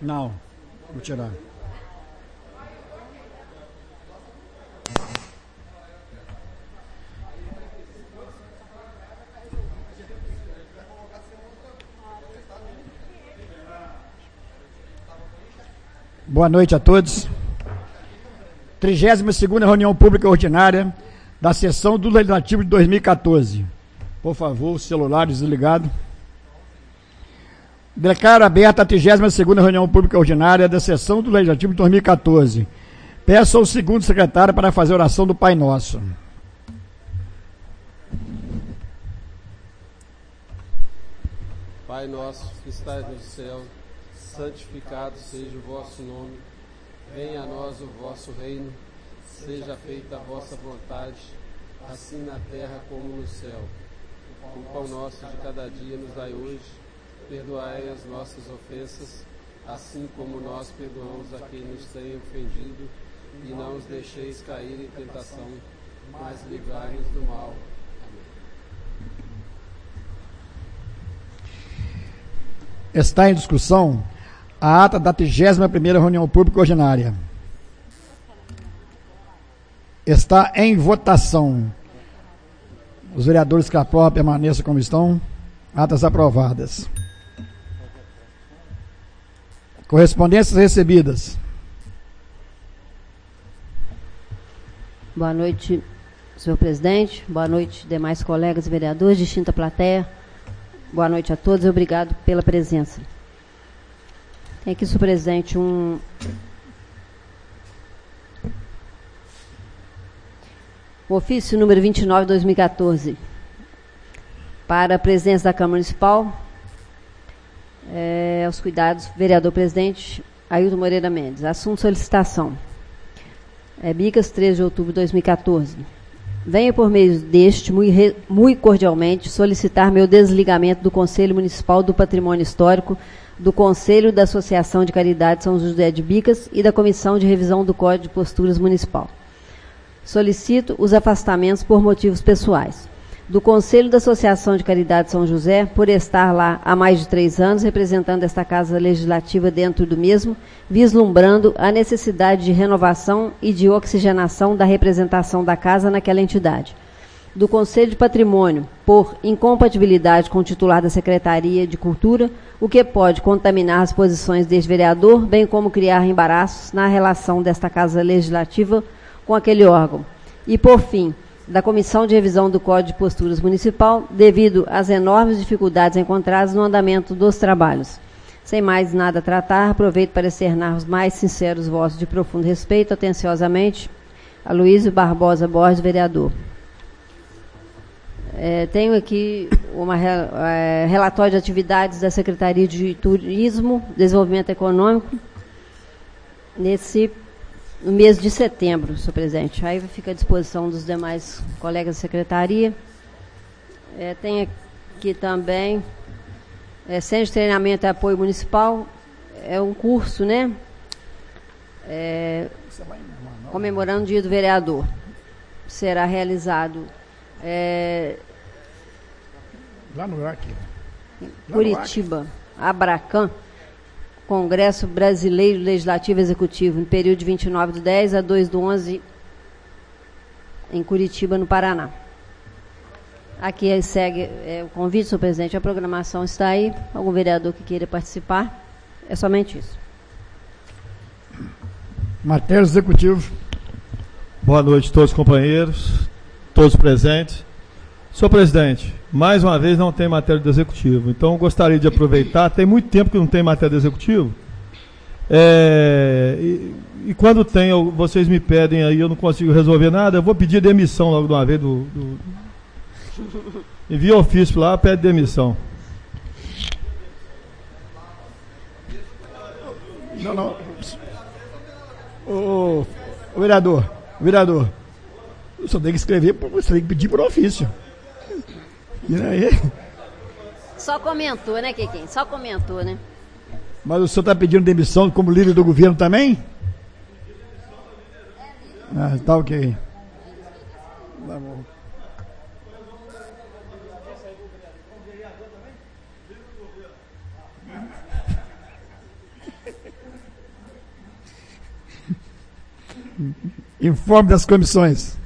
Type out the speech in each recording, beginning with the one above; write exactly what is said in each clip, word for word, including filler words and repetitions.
Não, vou tirar. Boa noite a todos. trigésima segunda reunião pública ordinária da sessão do Legislativo de dois mil e quatorze. Por favor, celular desligado. Declaro aberta a trigésima segunda reunião pública ordinária da sessão do Legislativo de dois mil e quatorze. Peço ao segundo secretário para fazer a oração do Pai Nosso. Pai nosso que estás no céu, santificado seja o vosso nome. Venha a nós o vosso reino. Seja feita a vossa vontade, assim na terra como no céu. O pão nosso de cada dia nos dai hoje. Perdoai as nossas ofensas, assim como nós perdoamos a quem nos tem ofendido. E não os deixeis cair em tentação, mas livrai-nos do mal. Está em discussão a ata da trigésima primeira reunião pública ordinária. Está em votação. Os vereadores que aprovam permaneçam como estão. Atas aprovadas. Correspondências recebidas. Boa noite, senhor presidente. Boa noite, demais colegas vereadores, distinta plateia. Boa noite a todos e obrigado pela presença. Tem aqui, senhor presidente, um... o ofício número vinte e nove de dois mil e quatorze para a presidência da Câmara Municipal, é, aos cuidados, vereador presidente Ailton Moreira Mendes. Assunto solicitação. É, Bicas, treze de outubro de dois mil e quatorze. Venho por meio deste, muito, muito cordialmente, solicitar meu desligamento do Conselho Municipal do Patrimônio Histórico, do Conselho da Associação de Caridade São José de Bicas e da Comissão de Revisão do Código de Posturas Municipal. Solicito os afastamentos por motivos pessoais. Do Conselho da Associação de Caridade São José, por estar lá há mais de três anos, representando esta Casa Legislativa dentro do mesmo, vislumbrando a necessidade de renovação e de oxigenação da representação da Casa naquela entidade. Do Conselho de Patrimônio, por incompatibilidade com o titular da Secretaria de Cultura, o que pode contaminar as posições deste vereador, bem como criar embaraços na relação desta Casa Legislativa com aquele órgão. E, por fim, da Comissão de Revisão do Código de Posturas Municipal, devido às enormes dificuldades encontradas no andamento dos trabalhos. Sem mais nada a tratar, aproveito para externar os mais sinceros votos de profundo respeito, atenciosamente, Aloysio Barbosa Borges, vereador. É, tenho aqui um é, relatório de atividades da Secretaria de Turismo, Desenvolvimento Econômico, nesse no mês de setembro, senhor presidente. Aí fica à disposição dos demais colegas da secretaria. É, tem aqui também é, Centro de Treinamento e Apoio Municipal, é um curso, né? É, comemorando o Dia do Vereador. Será realizado é, lá no Acre, Curitiba, Abracan, Congresso Brasileiro Legislativo Executivo, no período de vinte e nove do dez a dois do onze, em Curitiba, no Paraná. Aqui segue é, o convite, senhor presidente, a programação está aí. Algum vereador que queira participar? É somente isso. Matéria Executivo. Boa noite a todos os companheiros, todos presentes. Senhor presidente, mais uma vez não tem matéria do Executivo, então gostaria de aproveitar, tem muito tempo que não tem matéria do Executivo, é, e, e quando tem, eu, vocês me pedem aí, eu não consigo resolver nada, eu vou pedir demissão logo de uma vez do... do envia ofício lá, pede demissão. Não, não. Ô, ô vereador, vereador, o senhor tem que escrever, você tem que pedir por ofício. E aí? Só comentou, né, Kequim? Só comentou, né? Mas o senhor está pedindo demissão como líder do governo também? Ah, tá ok. Tá bom. Informe das comissões.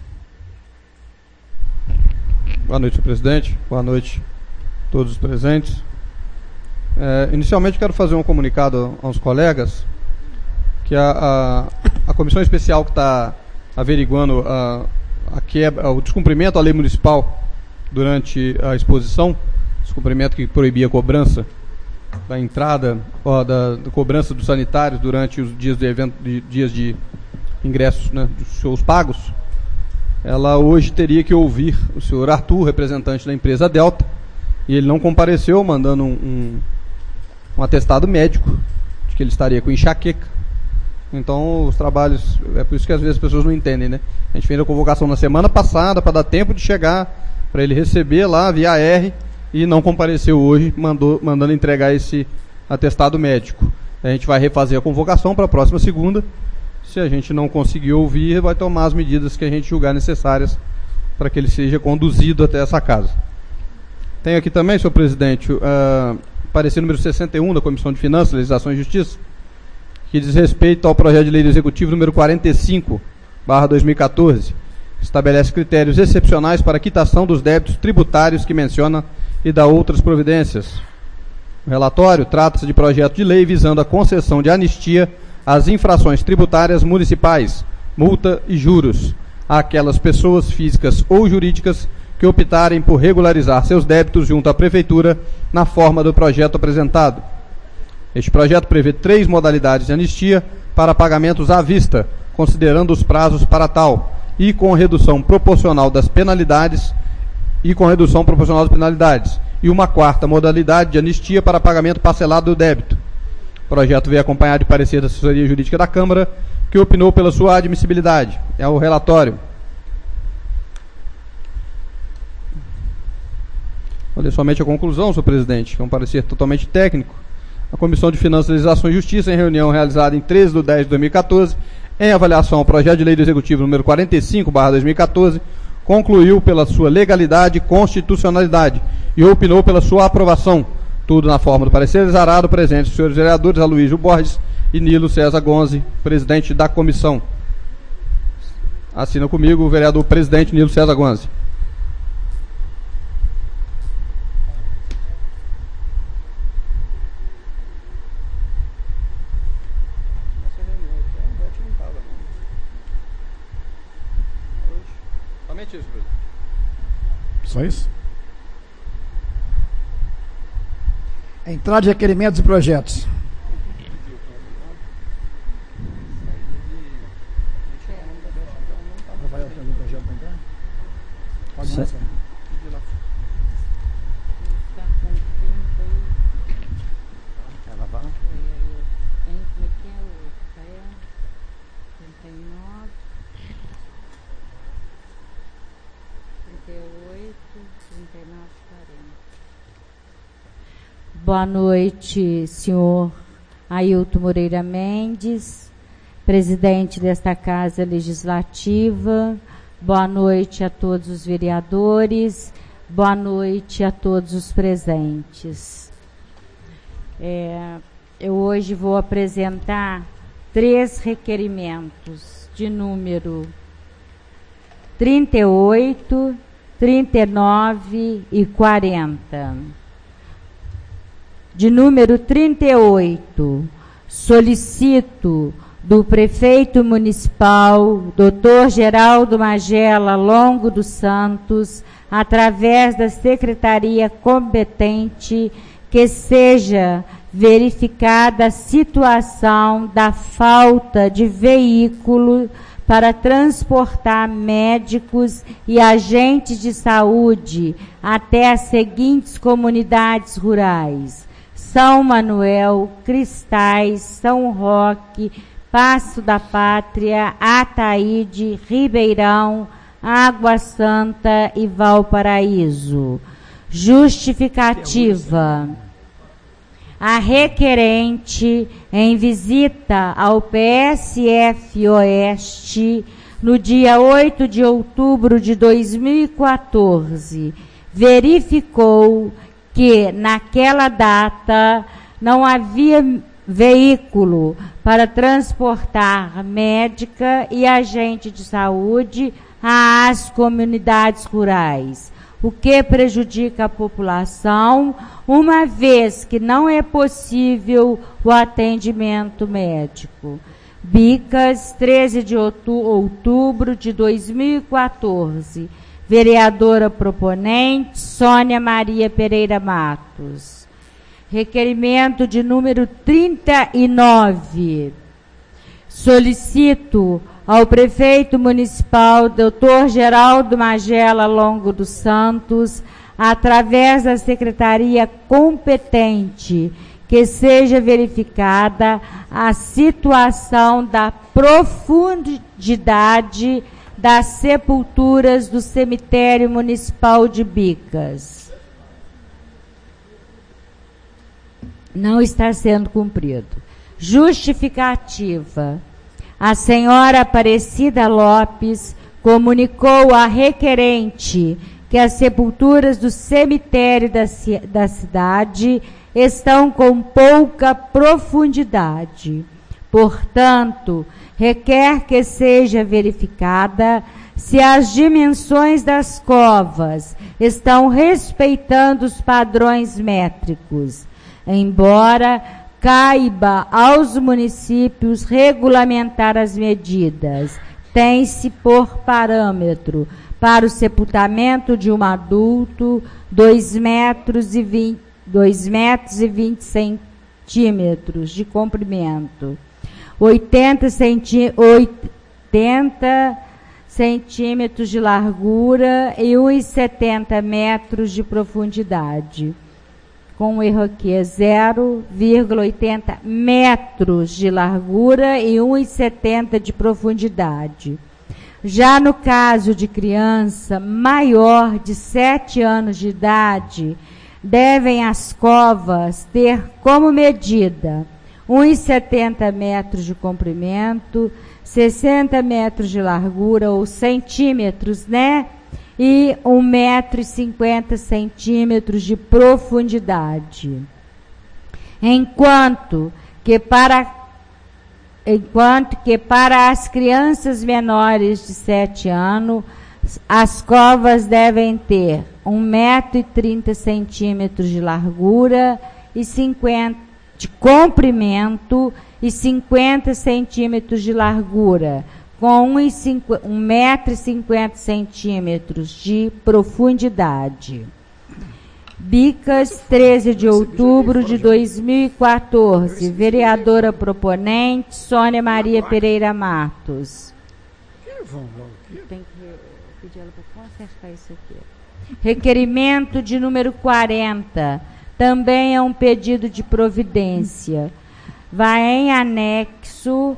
Boa noite, senhor presidente. Boa noite a todos os presentes. É, inicialmente, quero fazer um comunicado aos colegas que a, a, a comissão especial que está averiguando a, a quebra, o descumprimento da lei municipal durante a exposição, descumprimento que proibia a cobrança da entrada, ó, da, da cobrança dos sanitários durante os dias de evento, de, dias de ingressos, né, dos shows pagos, ela hoje teria que ouvir o senhor Arthur, representante da empresa Delta, e ele não compareceu, mandando um, um, um atestado médico de que ele estaria com enxaqueca. Então, os trabalhos, é por isso que às vezes as pessoas não entendem, né? A gente fez a convocação na semana passada para dar tempo de chegar, para ele receber lá via R, e não compareceu hoje, mandou, mandando entregar esse atestado médico. A gente vai refazer a convocação para a próxima segunda. Se a gente não conseguir ouvir, vai tomar as medidas que a gente julgar necessárias para que ele seja conduzido até essa casa. Tenho aqui também, senhor presidente, uh, parecer número sessenta e um da Comissão de Finanças, Legislação e Justiça, que diz respeito ao projeto de lei do Executivo número quarenta e cinco, barra dois mil e quatorze, que estabelece critérios excepcionais para a quitação dos débitos tributários que menciona e dá outras providências. O relatório trata-se de projeto de lei visando a concessão de anistia às infrações tributárias municipais, multa e juros, àquelas pessoas físicas ou jurídicas que optarem por regularizar seus débitos junto à Prefeitura na forma do projeto apresentado. Este projeto prevê três modalidades de anistia para pagamentos à vista, considerando os prazos para tal, e com redução proporcional das penalidades, e com redução proporcional das penalidades, e uma quarta modalidade de anistia para pagamento parcelado do débito. O projeto veio acompanhado de parecer da assessoria jurídica da Câmara, que opinou pela sua admissibilidade. É o relatório. Vou ler somente a conclusão, senhor presidente, que é um parecer totalmente técnico. A Comissão de Finanças, Legislação e Justiça, em reunião realizada em treze de dez de dois mil e quatorze, em avaliação ao projeto de lei do Executivo número quarenta e cinco, barra dois mil e quatorze, concluiu pela sua legalidade e constitucionalidade e opinou pela sua aprovação, tudo na forma do parecer exarado, presente os senhores vereadores Aloysio Borges e Nilo César Gonzi, presidente da comissão. Assina comigo o vereador presidente Nilo César Gonzi. Só isso? Entrada de requerimentos e projetos. Pode Boa noite, senhor Ailton Moreira Mendes, presidente desta Casa Legislativa. Boa noite a todos os vereadores. Boa noite a todos os presentes. É, eu hoje vou apresentar três requerimentos de número trinta e oito, trinta e nove e quarenta. De número trinta e oito, solicito do prefeito municipal, doutor Geraldo Magela Longo dos Santos, através da secretaria competente, que seja verificada a situação da falta de veículo para transportar médicos e agentes de saúde até as seguintes comunidades rurais: São Manuel, Cristais, São Roque, Passo da Pátria, Ataíde, Ribeirão, Água Santa e Valparaíso. Justificativa. A requerente, em visita ao P S F Oeste, no dia oito de outubro de dois mil e quatorze, verificou que, naquela data, não havia veículo para transportar médica e agente de saúde às comunidades rurais, o que prejudica a população, uma vez que não é possível o atendimento médico. Bicas, treze de outubro de dois mil e quatorze. Vereadora proponente, Sônia Maria Pereira Matos. Requerimento de número trinta e nove. Solicito ao prefeito municipal, doutor Geraldo Magela Longo dos Santos, através da secretaria competente, que seja verificada a situação da profundidade das sepulturas do cemitério municipal de Bicas. Não está sendo cumprido. Justificativa. A senhora Aparecida Lopes comunicou à requerente que as sepulturas do cemitério da, da cidade estão com pouca profundidade. Portanto, requer que seja verificada se as dimensões das covas estão respeitando os padrões métricos, embora caiba aos municípios regulamentar as medidas. Tem-se por parâmetro para o sepultamento de um adulto dois metros e vinte, dois metros e vinte centímetros de comprimento, oitenta, centi, oitenta centímetros de largura e um vírgula setenta metros de profundidade. Com o erro aqui é zero vírgula oitenta metros de largura e um vírgula setenta de profundidade. Já no caso de criança maior de sete anos de idade, devem as covas ter como medida um vírgula setenta metros de comprimento, sessenta metros de largura ou centímetros, né? E um metro e cinquenta centímetros de profundidade. Enquanto que para enquanto que para as crianças menores de sete anos, as covas devem ter um metro e trinta centímetros de largura e cinquenta de comprimento e cinquenta centímetros de largura, com um metro e cinquenta centímetros de profundidade. Bicas, treze de outubro de dois mil e quatorze. Vereadora proponente, Sônia Maria Pereira Matos. Tem que pedir ela para consertar isso aqui. Requerimento de número quarenta. Também é um pedido de providência. Vai em anexo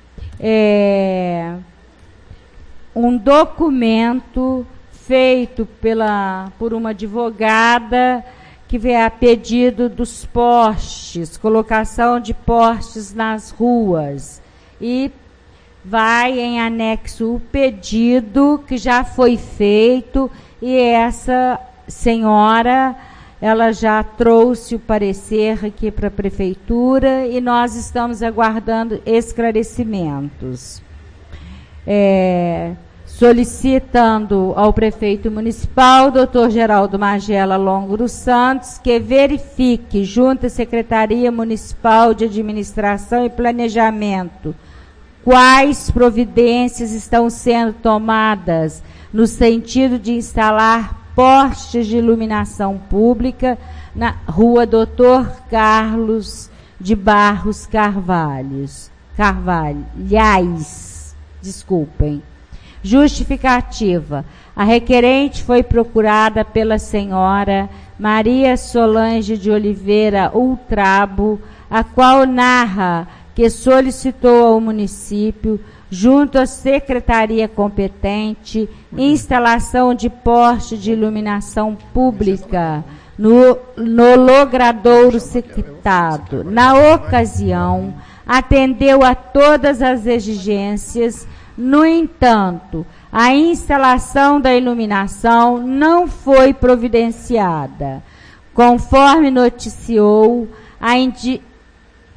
é, um documento feito pela, por uma advogada que vem a pedido dos postes, colocação de postes nas ruas. E vai em anexo o pedido que já foi feito e essa senhora, ela já trouxe o parecer aqui para a prefeitura e nós estamos aguardando esclarecimentos. É, solicitando ao prefeito municipal, doutor Geraldo Magela Longo dos Santos, que verifique junto à Secretaria Municipal de Administração e Planejamento quais providências estão sendo tomadas no sentido de instalar postes de iluminação pública na rua doutor Carlos de Barros Carvalhos, Carvalhais, desculpem. Justificativa. A requerente foi procurada pela senhora Maria Solange de Oliveira Ultrabo, a qual narra que solicitou ao município, junto à secretaria competente, instalação de poste de iluminação pública no, no logradouro citado. Na ocasião, atendeu a todas as exigências. No entanto, a instalação da iluminação não foi providenciada. Conforme noticiou a, indi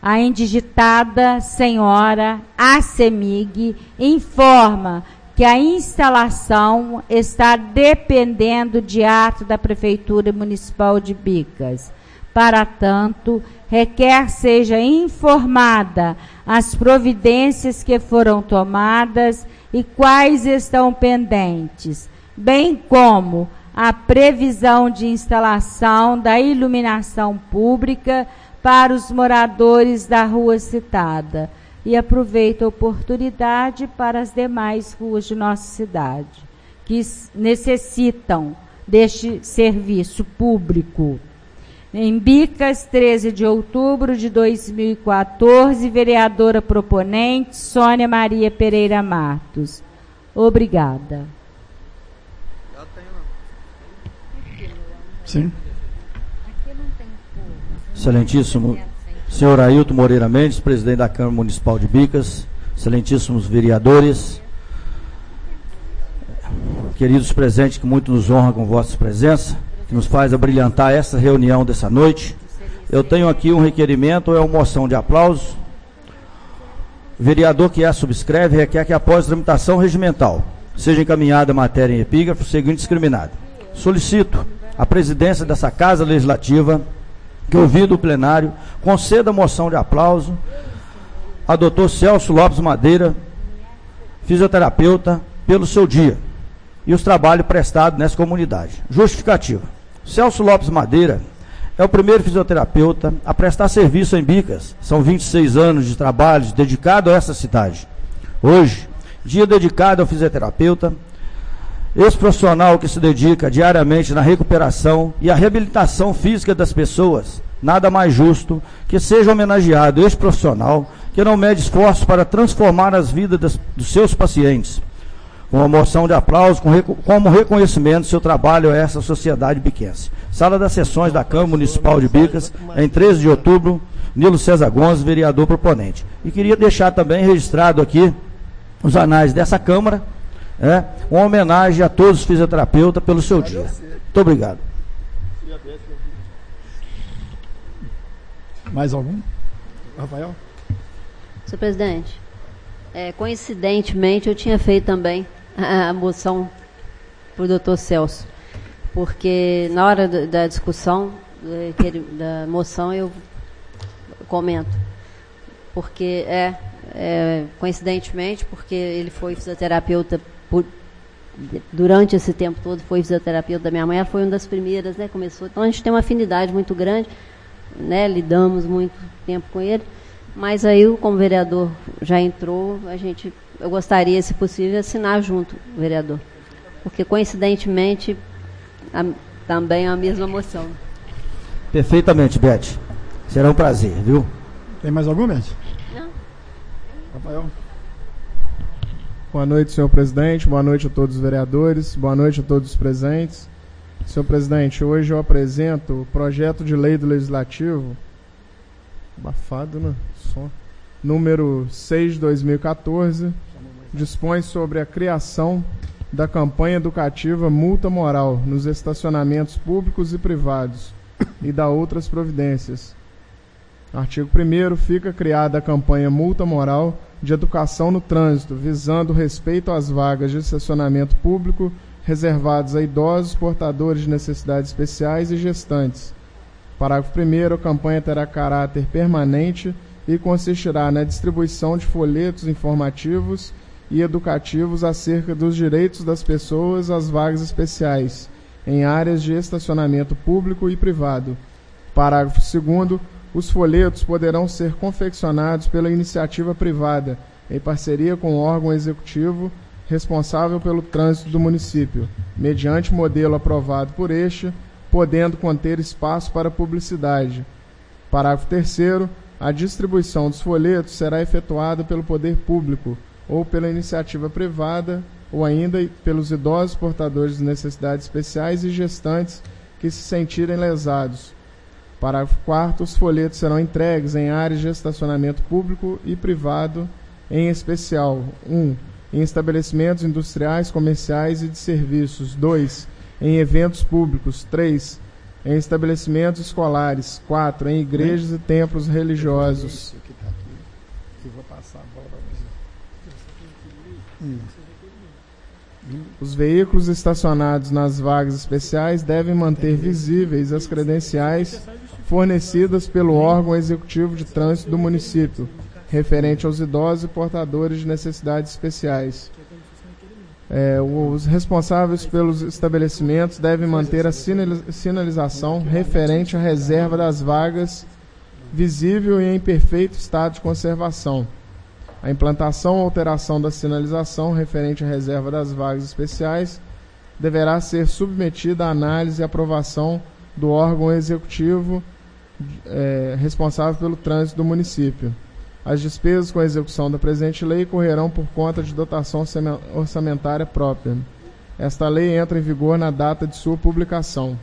a indigitada senhora ACEMIG informa que a instalação está dependendo de ato da Prefeitura Municipal de Bicas. Para tanto, requer seja informada as providências que foram tomadas e quais estão pendentes, bem como a previsão de instalação da iluminação pública para os moradores da rua citada. E aproveito a oportunidade para as demais ruas de nossa cidade, que necessitam deste serviço público. Em Bicas, treze de outubro de dois mil e quatorze, vereadora proponente, Sônia Maria Pereira Matos. Obrigada. Sim. Excelentíssimo senhor Ailton Moreira Mendes, presidente da Câmara Municipal de Bicas, excelentíssimos vereadores, queridos presentes que muito nos honram com vossa presença, que nos faz abrilhantar essa reunião dessa noite. Eu tenho aqui um requerimento, é uma moção de aplauso. O vereador que a subscreve requer que, após a tramitação regimental, seja encaminhada a matéria em epígrafo, segundo discriminado. Solicito à presidência dessa Casa Legislativa que, ouvido o plenário, conceda a moção de aplauso a doutor Celso Lopes Madeira, fisioterapeuta, pelo seu dia e os trabalhos prestados nessa comunidade. Justificativa. Celso Lopes Madeira é o primeiro fisioterapeuta a prestar serviço em Bicas. São vinte e seis anos de trabalhos dedicado a essa cidade. Hoje, dia dedicado ao fisioterapeuta, esse profissional que se dedica diariamente na recuperação e a reabilitação física das pessoas, nada mais justo que seja homenageado este profissional que não mede esforços para transformar as vidas das, dos seus pacientes. Com uma moção de aplauso, com, como reconhecimento do seu trabalho a essa sociedade biquense. Sala das sessões da Câmara Municipal de Bicas, em treze de outubro, Nilo César Gomes, vereador proponente. E queria deixar também registrado aqui, os anais dessa Câmara, é, uma homenagem a todos os fisioterapeutas pelo seu dia. Muito obrigado. Mais algum? Rafael? Senhor presidente, é, coincidentemente eu tinha feito também a, a moção para o doutor Celso, porque na hora do, da discussão da, da moção eu comento, porque é, é coincidentemente, porque ele foi fisioterapeuta por, durante esse tempo todo, foi fisioterapeuta da minha mãe, ela foi uma das primeiras, né, começou, então a gente tem uma afinidade muito grande, né, lidamos muito tempo com ele, mas aí, como vereador já entrou, a gente, eu gostaria, se possível, assinar junto, vereador, porque coincidentemente a, também é a mesma moção. Perfeitamente, Beth. Será um prazer, viu? Tem mais algum, Beth? Não. Rafael? Boa noite, senhor presidente. Boa noite a todos os vereadores. Boa noite a todos os presentes. Senhor presidente, hoje eu apresento o projeto de lei do Legislativo, abafado, né? Som. Número seis de dois mil e quatorze, dispõe sobre a criação da campanha educativa Multa Moral nos estacionamentos públicos e privados e da outras providências. Artigo primeiro, fica criada a campanha Multa Moral de Educação no Trânsito, visando o respeito às vagas de estacionamento público reservados a idosos, portadores de necessidades especiais e gestantes. Parágrafo primeiro, a campanha terá caráter permanente e consistirá na distribuição de folhetos informativos e educativos acerca dos direitos das pessoas às vagas especiais, em áreas de estacionamento público e privado. Parágrafo segundo, os folhetos poderão ser confeccionados pela iniciativa privada, em parceria com o órgão executivo responsável pelo trânsito do município, mediante modelo aprovado por este, podendo conter espaço para publicidade. Parágrafo terceiro, a distribuição dos folhetos será efetuada pelo poder público ou pela iniciativa privada, ou ainda pelos idosos portadores de necessidades especiais e gestantes que se sentirem lesados. Parágrafo quarto, os folhetos serão entregues em áreas de estacionamento público e privado, em especial, um, em estabelecimentos industriais, comerciais e de serviços, dois, em eventos públicos, três, em estabelecimentos escolares. quatro. Em igrejas e templos religiosos. Os veículos estacionados nas vagas especiais devem manter visíveis as credenciais fornecidas pelo órgão executivo de trânsito do município, referente aos idosos e portadores de necessidades especiais. É, os responsáveis pelos estabelecimentos devem manter a sinalização referente à reserva das vagas visível e em perfeito estado de conservação. A implantação ou alteração da sinalização referente à reserva das vagas especiais deverá ser submetida à análise e aprovação do órgão executivo é, responsável pelo trânsito do município. As despesas com a execução da presente lei correrão por conta de dotação orçamentária própria. Esta lei entra em vigor na data de sua publicação.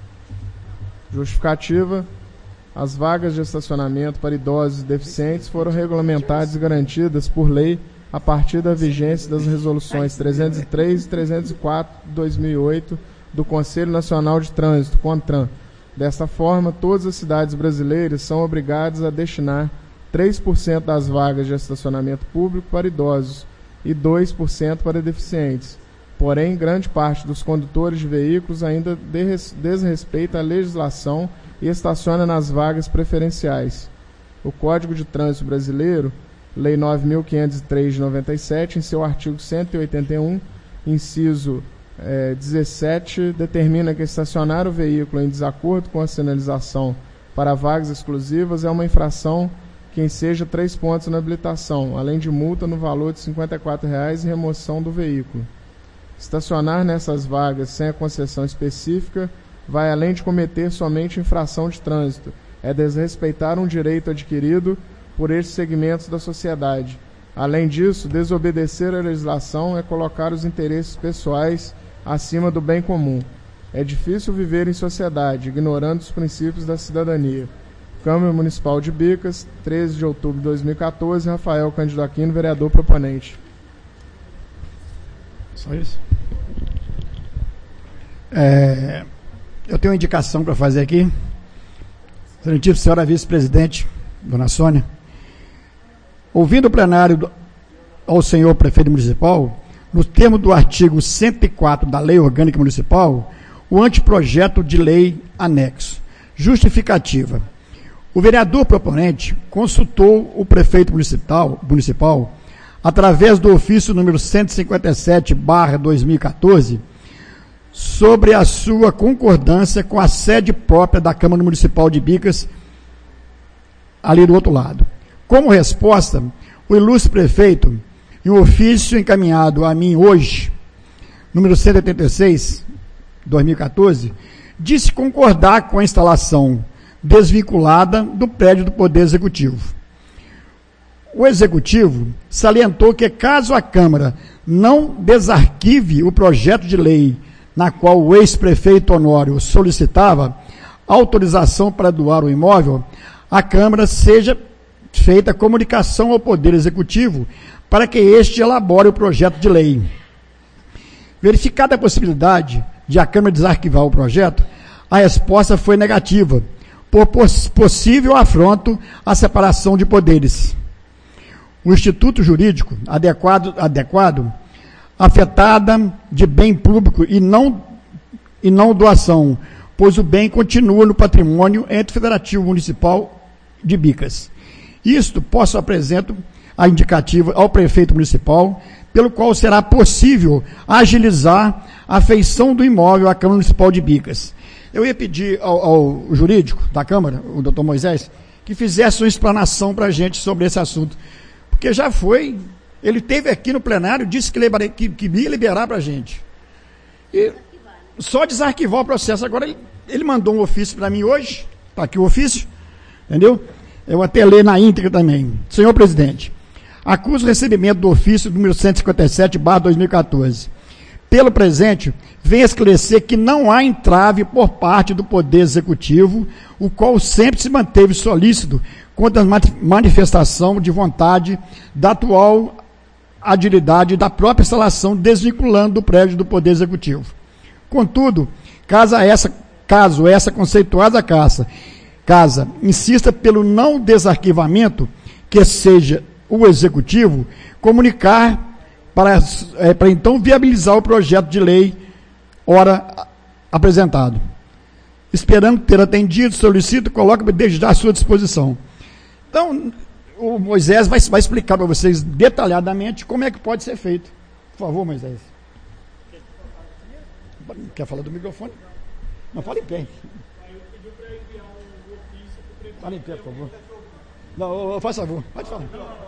Justificativa: as vagas de estacionamento para idosos e deficientes foram regulamentadas e garantidas por lei a partir da vigência das resoluções trezentos e três e trezentos e quatro de dois mil e oito do Conselho Nacional de Trânsito, CONTRAN. Desta forma, todas as cidades brasileiras são obrigadas a destinar três por cento das vagas de estacionamento público para idosos e dois por cento para deficientes. Porém, grande parte dos condutores de veículos ainda desrespeita a legislação e estaciona nas vagas preferenciais. O Código de Trânsito Brasileiro, Lei nove mil quinhentos e três de noventa e sete, em seu artigo cento e oitenta e um, inciso eh, dezessete, determina que estacionar o veículo em desacordo com a sinalização para vagas exclusivas é uma infração que enseja três pontos na habilitação, além de multa no valor de cinquenta e quatro reais e remoção do veículo. Estacionar nessas vagas sem a concessão específica vai além de cometer somente infração de trânsito, é desrespeitar um direito adquirido por estes segmentos da sociedade. Além disso, desobedecer a legislação é colocar os interesses pessoais acima do bem comum. É difícil viver em sociedade, ignorando os princípios da cidadania. Câmara Municipal de Bicas, treze de outubro de dois mil e quatorze, Rafael Cândido Aquino, vereador proponente. Só isso? É, eu tenho uma indicação para fazer aqui. Excelentíssima senhora vice-presidente, dona Sônia, ouvindo o plenário do, ao senhor prefeito municipal, no termo do artigo cento e quatro da Lei Orgânica Municipal, o anteprojeto de lei anexo. Justificativa. O vereador proponente consultou o prefeito municipal, municipal através do ofício número cento e cinquenta e sete barra dois mil e quatorze, sobre a sua concordância com a sede própria da Câmara Municipal de Bicas, ali do outro lado. Como resposta, o ilustre prefeito, em um ofício encaminhado a mim hoje, número cento e oitenta e seis, dois mil e quatorze, disse concordar com a instalação desvinculada do prédio do Poder Executivo. O Executivo salientou que, caso a Câmara não desarquive o projeto de lei na qual o ex-prefeito Honório solicitava autorização para doar o imóvel, a Câmara seja feita comunicação ao Poder Executivo para que este elabore o projeto de lei. Verificada a possibilidade de a Câmara desarquivar o projeto, a resposta foi negativa, por poss- possível afronto à separação de poderes. O Instituto Jurídico adequado, adequado afetada de bem público e não, e não doação, pois o bem continua no patrimônio ente federativo municipal de Bicas. Isto posso apresento a indicativa ao prefeito municipal, pelo qual será possível agilizar a feição do imóvel à Câmara Municipal de Bicas. Eu ia pedir ao, ao jurídico da Câmara, o doutor Moisés, que fizesse uma explanação para a gente sobre esse assunto. Porque já foi, ele esteve aqui no plenário, disse que, libera, que, que ia liberar para a gente. E só desarquivar o processo. Agora ele, ele mandou um ofício para mim hoje, está aqui o ofício, entendeu? Eu até ler na íntegra também. Senhor presidente, acuso o recebimento do ofício número cento e cinquenta e sete barra dois mil e quatorze. Pelo presente, vem esclarecer que não há entrave por parte do Poder Executivo, o qual sempre se manteve solícito contra a manifestação de vontade da atual agilidade da própria instalação, desvinculando o prédio do Poder Executivo. Contudo, caso essa, caso essa conceituada casa, casa insista pelo não desarquivamento, que seja o executivo comunicar para, é, para então viabilizar o projeto de lei ora apresentado. Esperando ter atendido, solicito, coloque desde já à sua disposição. Então, o Moisés vai, vai explicar para vocês detalhadamente como é que pode ser feito. Por favor, Moisés. Quer falar do microfone? Não, fala em pé. Fala em pé, por favor. Não, faz favor, pode falar.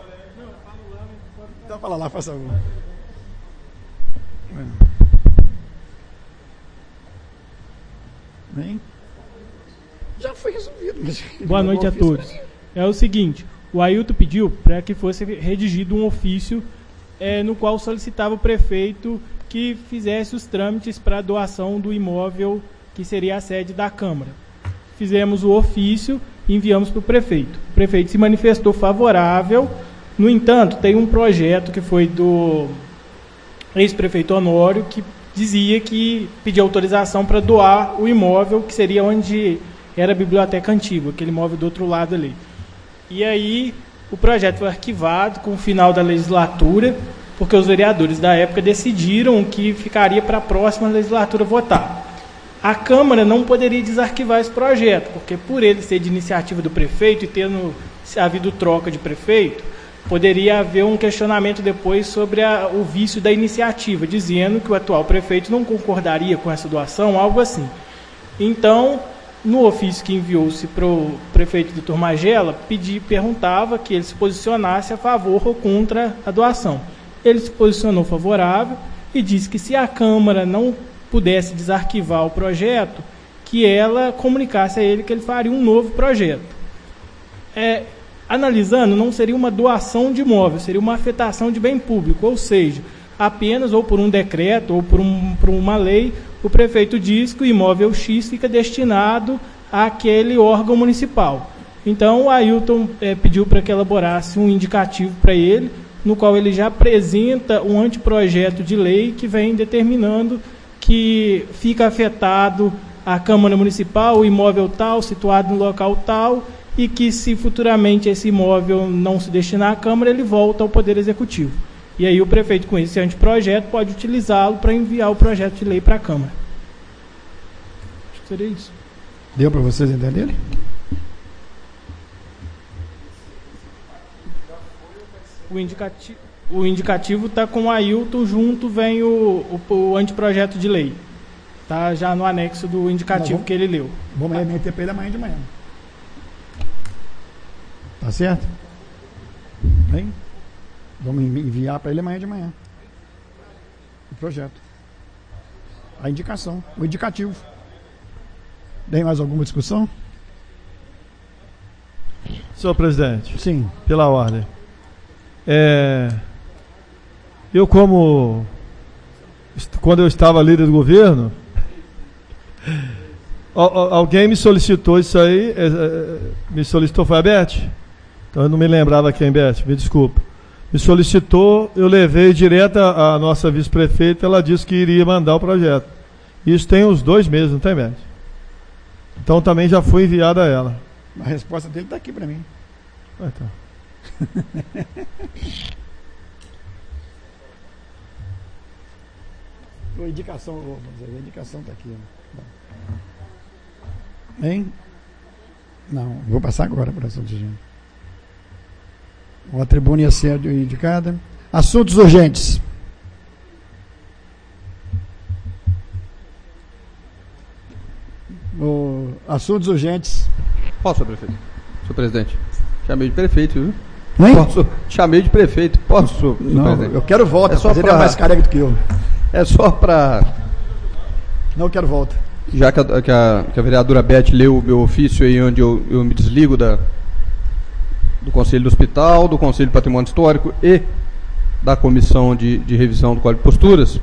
Então fala lá, faz favor. Bem, já foi resolvido. Boa noite a todos. É o seguinte, o Ailton pediu para que fosse redigido um ofício é, no qual solicitava o prefeito que fizesse os trâmites para a doação do imóvel que seria a sede da Câmara. Fizemos o ofício e enviamos para o prefeito. O prefeito se manifestou favorável. No entanto, tem um projeto que foi do ex-prefeito Honório que dizia que pedia autorização para doar o imóvel, que seria onde era a biblioteca antiga, aquele imóvel do outro lado ali. E aí o projeto foi arquivado com o final da legislatura, porque os vereadores da época decidiram que ficaria para a próxima legislatura votar. A Câmara não poderia desarquivar esse projeto, porque por ele ser de iniciativa do prefeito e tendo havido troca de prefeito, poderia haver um questionamento depois sobre a, o vício da iniciativa, dizendo que o atual prefeito não concordaria com essa doação, algo assim. Então, no ofício que enviou-se para o prefeito doutor Magela, pedi, perguntava que ele se posicionasse a favor ou contra a doação. Ele se posicionou favorável e disse que se a Câmara não pudesse desarquivar o projeto, que ela comunicasse a ele que ele faria um novo projeto. É, analisando, não seria uma doação de imóvel, seria uma afetação de bem público, ou seja, apenas ou por um decreto ou por, um, por uma lei, o prefeito diz que o imóvel X fica destinado àquele órgão municipal. Então, o Ailton é, pediu para que elaborasse um indicativo para ele, no qual ele já apresenta um anteprojeto de lei que vem determinando que fica afetado a Câmara Municipal, o imóvel tal, situado no local tal, e que se futuramente esse imóvel não se destinar à Câmara, ele volta ao Poder Executivo. E aí o prefeito, com esse anteprojeto, pode utilizá-lo para enviar o projeto de lei para a Câmara. Acho que seria isso. Deu para vocês entenderem? O indicativo o indicativo está com o Ailton, junto vem o, o, o anteprojeto de lei. Está já no anexo do indicativo vamos, que ele leu. Vamos remeter para ele amanhã de manhã. Tá certo? Bem? Vamos enviar para ele amanhã de manhã. O projeto. A indicação, o indicativo. Tem mais alguma discussão? Senhor presidente. Sim. Pela ordem. É, eu, como quando eu estava líder do governo, alguém me solicitou isso aí, me solicitou, foi a Beth? Então eu não me lembrava quem, Beth, me desculpa. Me solicitou, eu levei direto à nossa vice-prefeita, ela disse que iria mandar o projeto. Isso tem uns dois meses, não tem, Beth? Então também já foi enviado a ela. A resposta dele está aqui para mim. Ah, então. A indicação, vamos dizer, a indicação está aqui. Hein? Não, vou passar agora para a ação de gente. A tribuna ia ser indicada. Assuntos urgentes. O, assuntos urgentes. Posso, prefeito? Senhor presidente. Chamei de prefeito, viu? Nem? Posso? Chamei de prefeito. Posso, senhor Não, presidente? Eu quero volta, é só mas ele pra... é mais careca do que eu. É só para... Não, eu quero volta. Já que a, que a, que a vereadora Beth leu o meu ofício aí, onde eu, eu me desligo da, do Conselho do Hospital, do Conselho de Patrimônio Histórico e da Comissão de, de Revisão do Código de Posturas,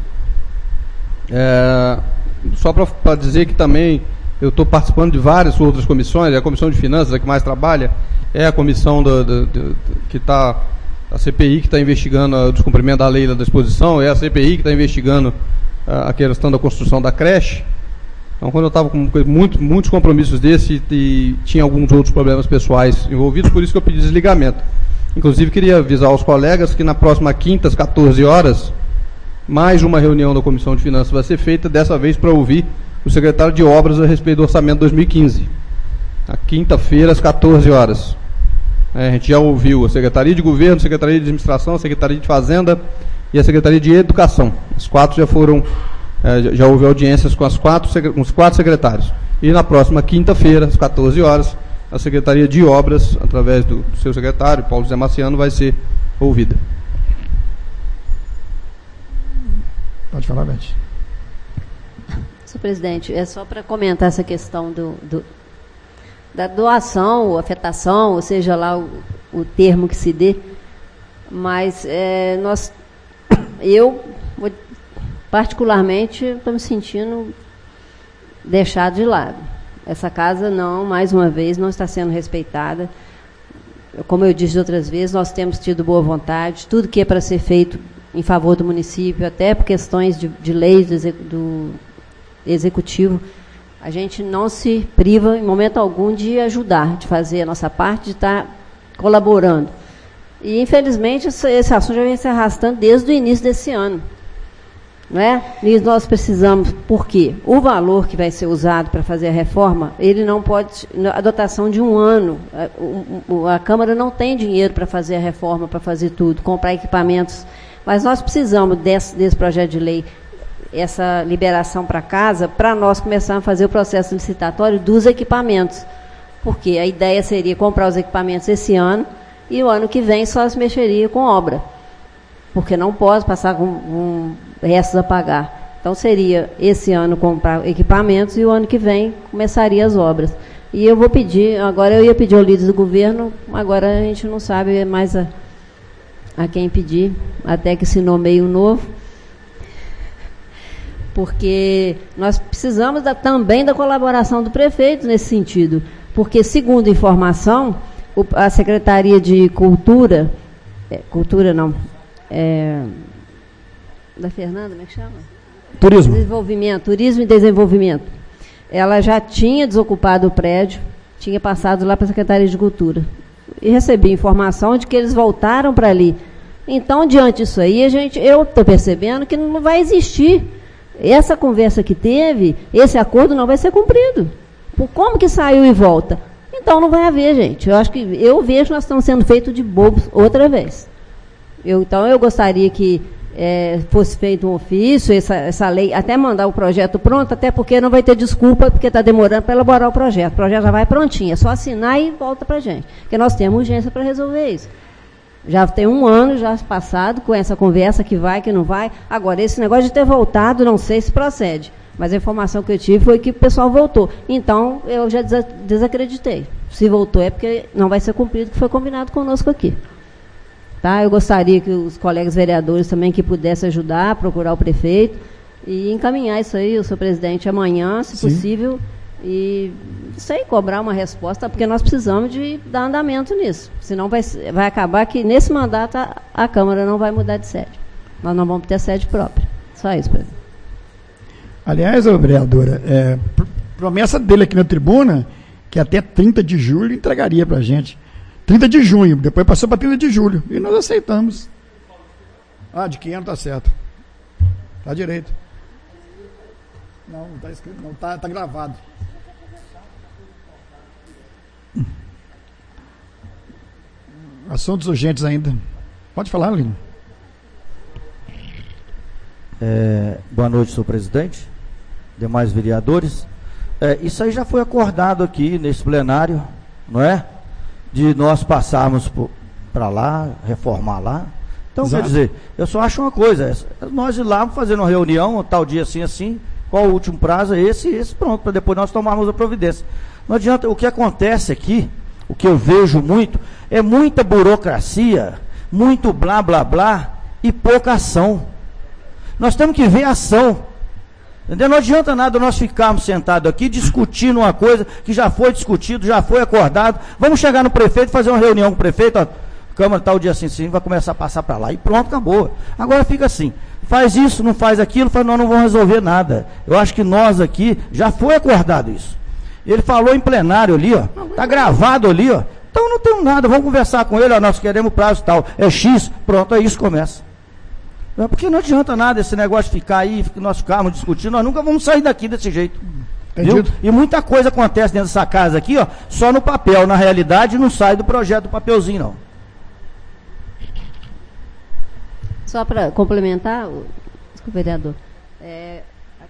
é, só para dizer que também eu estou participando de várias outras comissões. A Comissão de Finanças, a que mais trabalha, é a comissão do, do, do, que está... A C P I que está investigando o descumprimento da lei da disposição, é a C P I que está investigando a questão da construção da creche. Então, quando eu estava com muito, muitos compromissos desse e, e tinha alguns outros problemas pessoais envolvidos, por isso que eu pedi desligamento. Inclusive, queria avisar aos colegas que na próxima quinta, às quatorze horas, mais uma reunião da Comissão de Finanças vai ser feita, dessa vez para ouvir o secretário de Obras a respeito do orçamento dois mil e quinze. Na quinta-feira, às quatorze horas. É, a gente já ouviu a Secretaria de Governo, a Secretaria de Administração, a Secretaria de Fazenda e a Secretaria de Educação. As quatro já foram, é, já houve audiências com, as quatro, com os quatro secretários. E na próxima quinta-feira, às quatorze horas, a Secretaria de Obras, através do, do seu secretário, Paulo José Marciano, vai ser ouvida. Pode falar, Beth. Senhor presidente, é só para comentar essa questão do, do, da doação, ou afetação, ou seja lá o, o termo que se dê, mas é, nós, eu, particularmente, estou me sentindo deixado de lado. Essa casa, não, mais uma vez, não está sendo respeitada. Como eu disse outras vezes, nós temos tido boa vontade, tudo que é para ser feito em favor do município, até por questões de, de leis do, exec, do executivo, a gente não se priva em momento algum de ajudar, de fazer a nossa parte, de estar colaborando. E, infelizmente, esse, esse assunto já vem se arrastando desde o início desse ano. Não é? E nós precisamos, por quê? O valor que vai ser usado para fazer a reforma, ele não pode, a dotação de um ano, a, a, a Câmara não tem dinheiro para fazer a reforma, para fazer tudo, comprar equipamentos, mas nós precisamos desse, desse projeto de lei, essa liberação para casa, para nós começarmos a fazer o processo licitatório dos equipamentos, porque a ideia seria comprar os equipamentos esse ano, e o ano que vem só se mexeria com obra, porque não pode passar com um restos a pagar. Então, seria esse ano comprar equipamentos e o ano que vem começaria as obras. E eu vou pedir, agora eu ia pedir ao líder do governo, agora a gente não sabe mais a, a quem pedir, até que se nomeie um novo, porque nós precisamos da, também da colaboração do prefeito nesse sentido, porque, segundo informação, o, a Secretaria de Cultura, é, Cultura não, é... da Fernanda, como é que chama? Turismo. Desenvolvimento, Turismo e Desenvolvimento. Ela já tinha desocupado o prédio, tinha passado lá para a Secretaria de Cultura. E recebi informação de que eles voltaram para ali. Então, diante disso aí, a gente, eu estou percebendo que não vai existir. Essa conversa que teve, esse acordo não vai ser cumprido. Por como que saiu e volta? Então, não vai haver, gente. Eu acho que, eu vejo que nós estamos sendo feitos de bobos outra vez. Eu, então, eu gostaria que É, fosse feito um ofício, essa, essa lei, até mandar o projeto pronto, até porque não vai ter desculpa, porque está demorando para elaborar o projeto. O projeto já vai prontinho, é só assinar e volta para a gente. Porque nós temos urgência para resolver isso. Já tem um ano já passado com essa conversa que vai, que não vai. Agora, esse negócio de ter voltado, não sei se procede. Mas a informação que eu tive foi que o pessoal voltou. Então, eu já desacreditei. Se voltou é porque não vai ser cumprido o que foi combinado conosco aqui. Tá? Eu gostaria que os colegas vereadores também que pudessem ajudar, procurar o prefeito e encaminhar isso aí, o senhor presidente, amanhã, se Sim. possível, e isso aí, cobrar uma resposta, porque nós precisamos de dar andamento nisso. Senão vai, vai acabar que nesse mandato a, a Câmara não vai mudar de sede. Nós não vamos ter sede própria. Só isso, presidente. Aliás, ô, vereadora, é, promessa dele aqui na tribuna, que até trinta de julho entregaria para a gente. trinta de junho, depois passou para trinta de julho. E nós aceitamos. Ah, de quinhentos está certo. Está direito. Não, não está escrito, não. Está tá gravado. Assuntos urgentes ainda. Pode falar, Lino. É, boa noite, senhor presidente. Demais vereadores. É, isso aí já foi acordado aqui nesse plenário, não é? De nós passarmos para lá, reformar lá. Então, Exato. Quer dizer, eu só acho uma coisa, nós ir lá fazer uma reunião, tal dia assim, assim, qual o último prazo, esse, esse, pronto, para depois nós tomarmos a providência. Não adianta, o que acontece aqui, o que eu vejo muito, é muita burocracia, muito blá, blá, blá, e pouca ação. Nós temos que ver ação. Entendeu? Não adianta nada nós ficarmos sentados aqui discutindo uma coisa que já foi discutido, já foi acordado. Vamos chegar no prefeito, fazer uma reunião com o prefeito, ó, Câmara tal dia assim, assim, vai começar a passar para lá. E pronto, acabou. Agora fica assim, faz isso, não faz aquilo, faz, nós não vamos resolver nada. Eu acho que nós aqui, já foi acordado isso. Ele falou em plenário ali, ó, está gravado ali, ó. Então não temos nada, vamos conversar com ele, ó, nós queremos prazo tal, é X, pronto, aí isso começa. Porque não adianta nada esse negócio de ficar aí, nós ficarmos discutindo, nós nunca vamos sair daqui desse jeito. Viu? E muita coisa acontece dentro dessa casa aqui, ó, só no papel, na realidade não sai do projeto do papelzinho, não. Só para complementar, desculpa, vereador, é,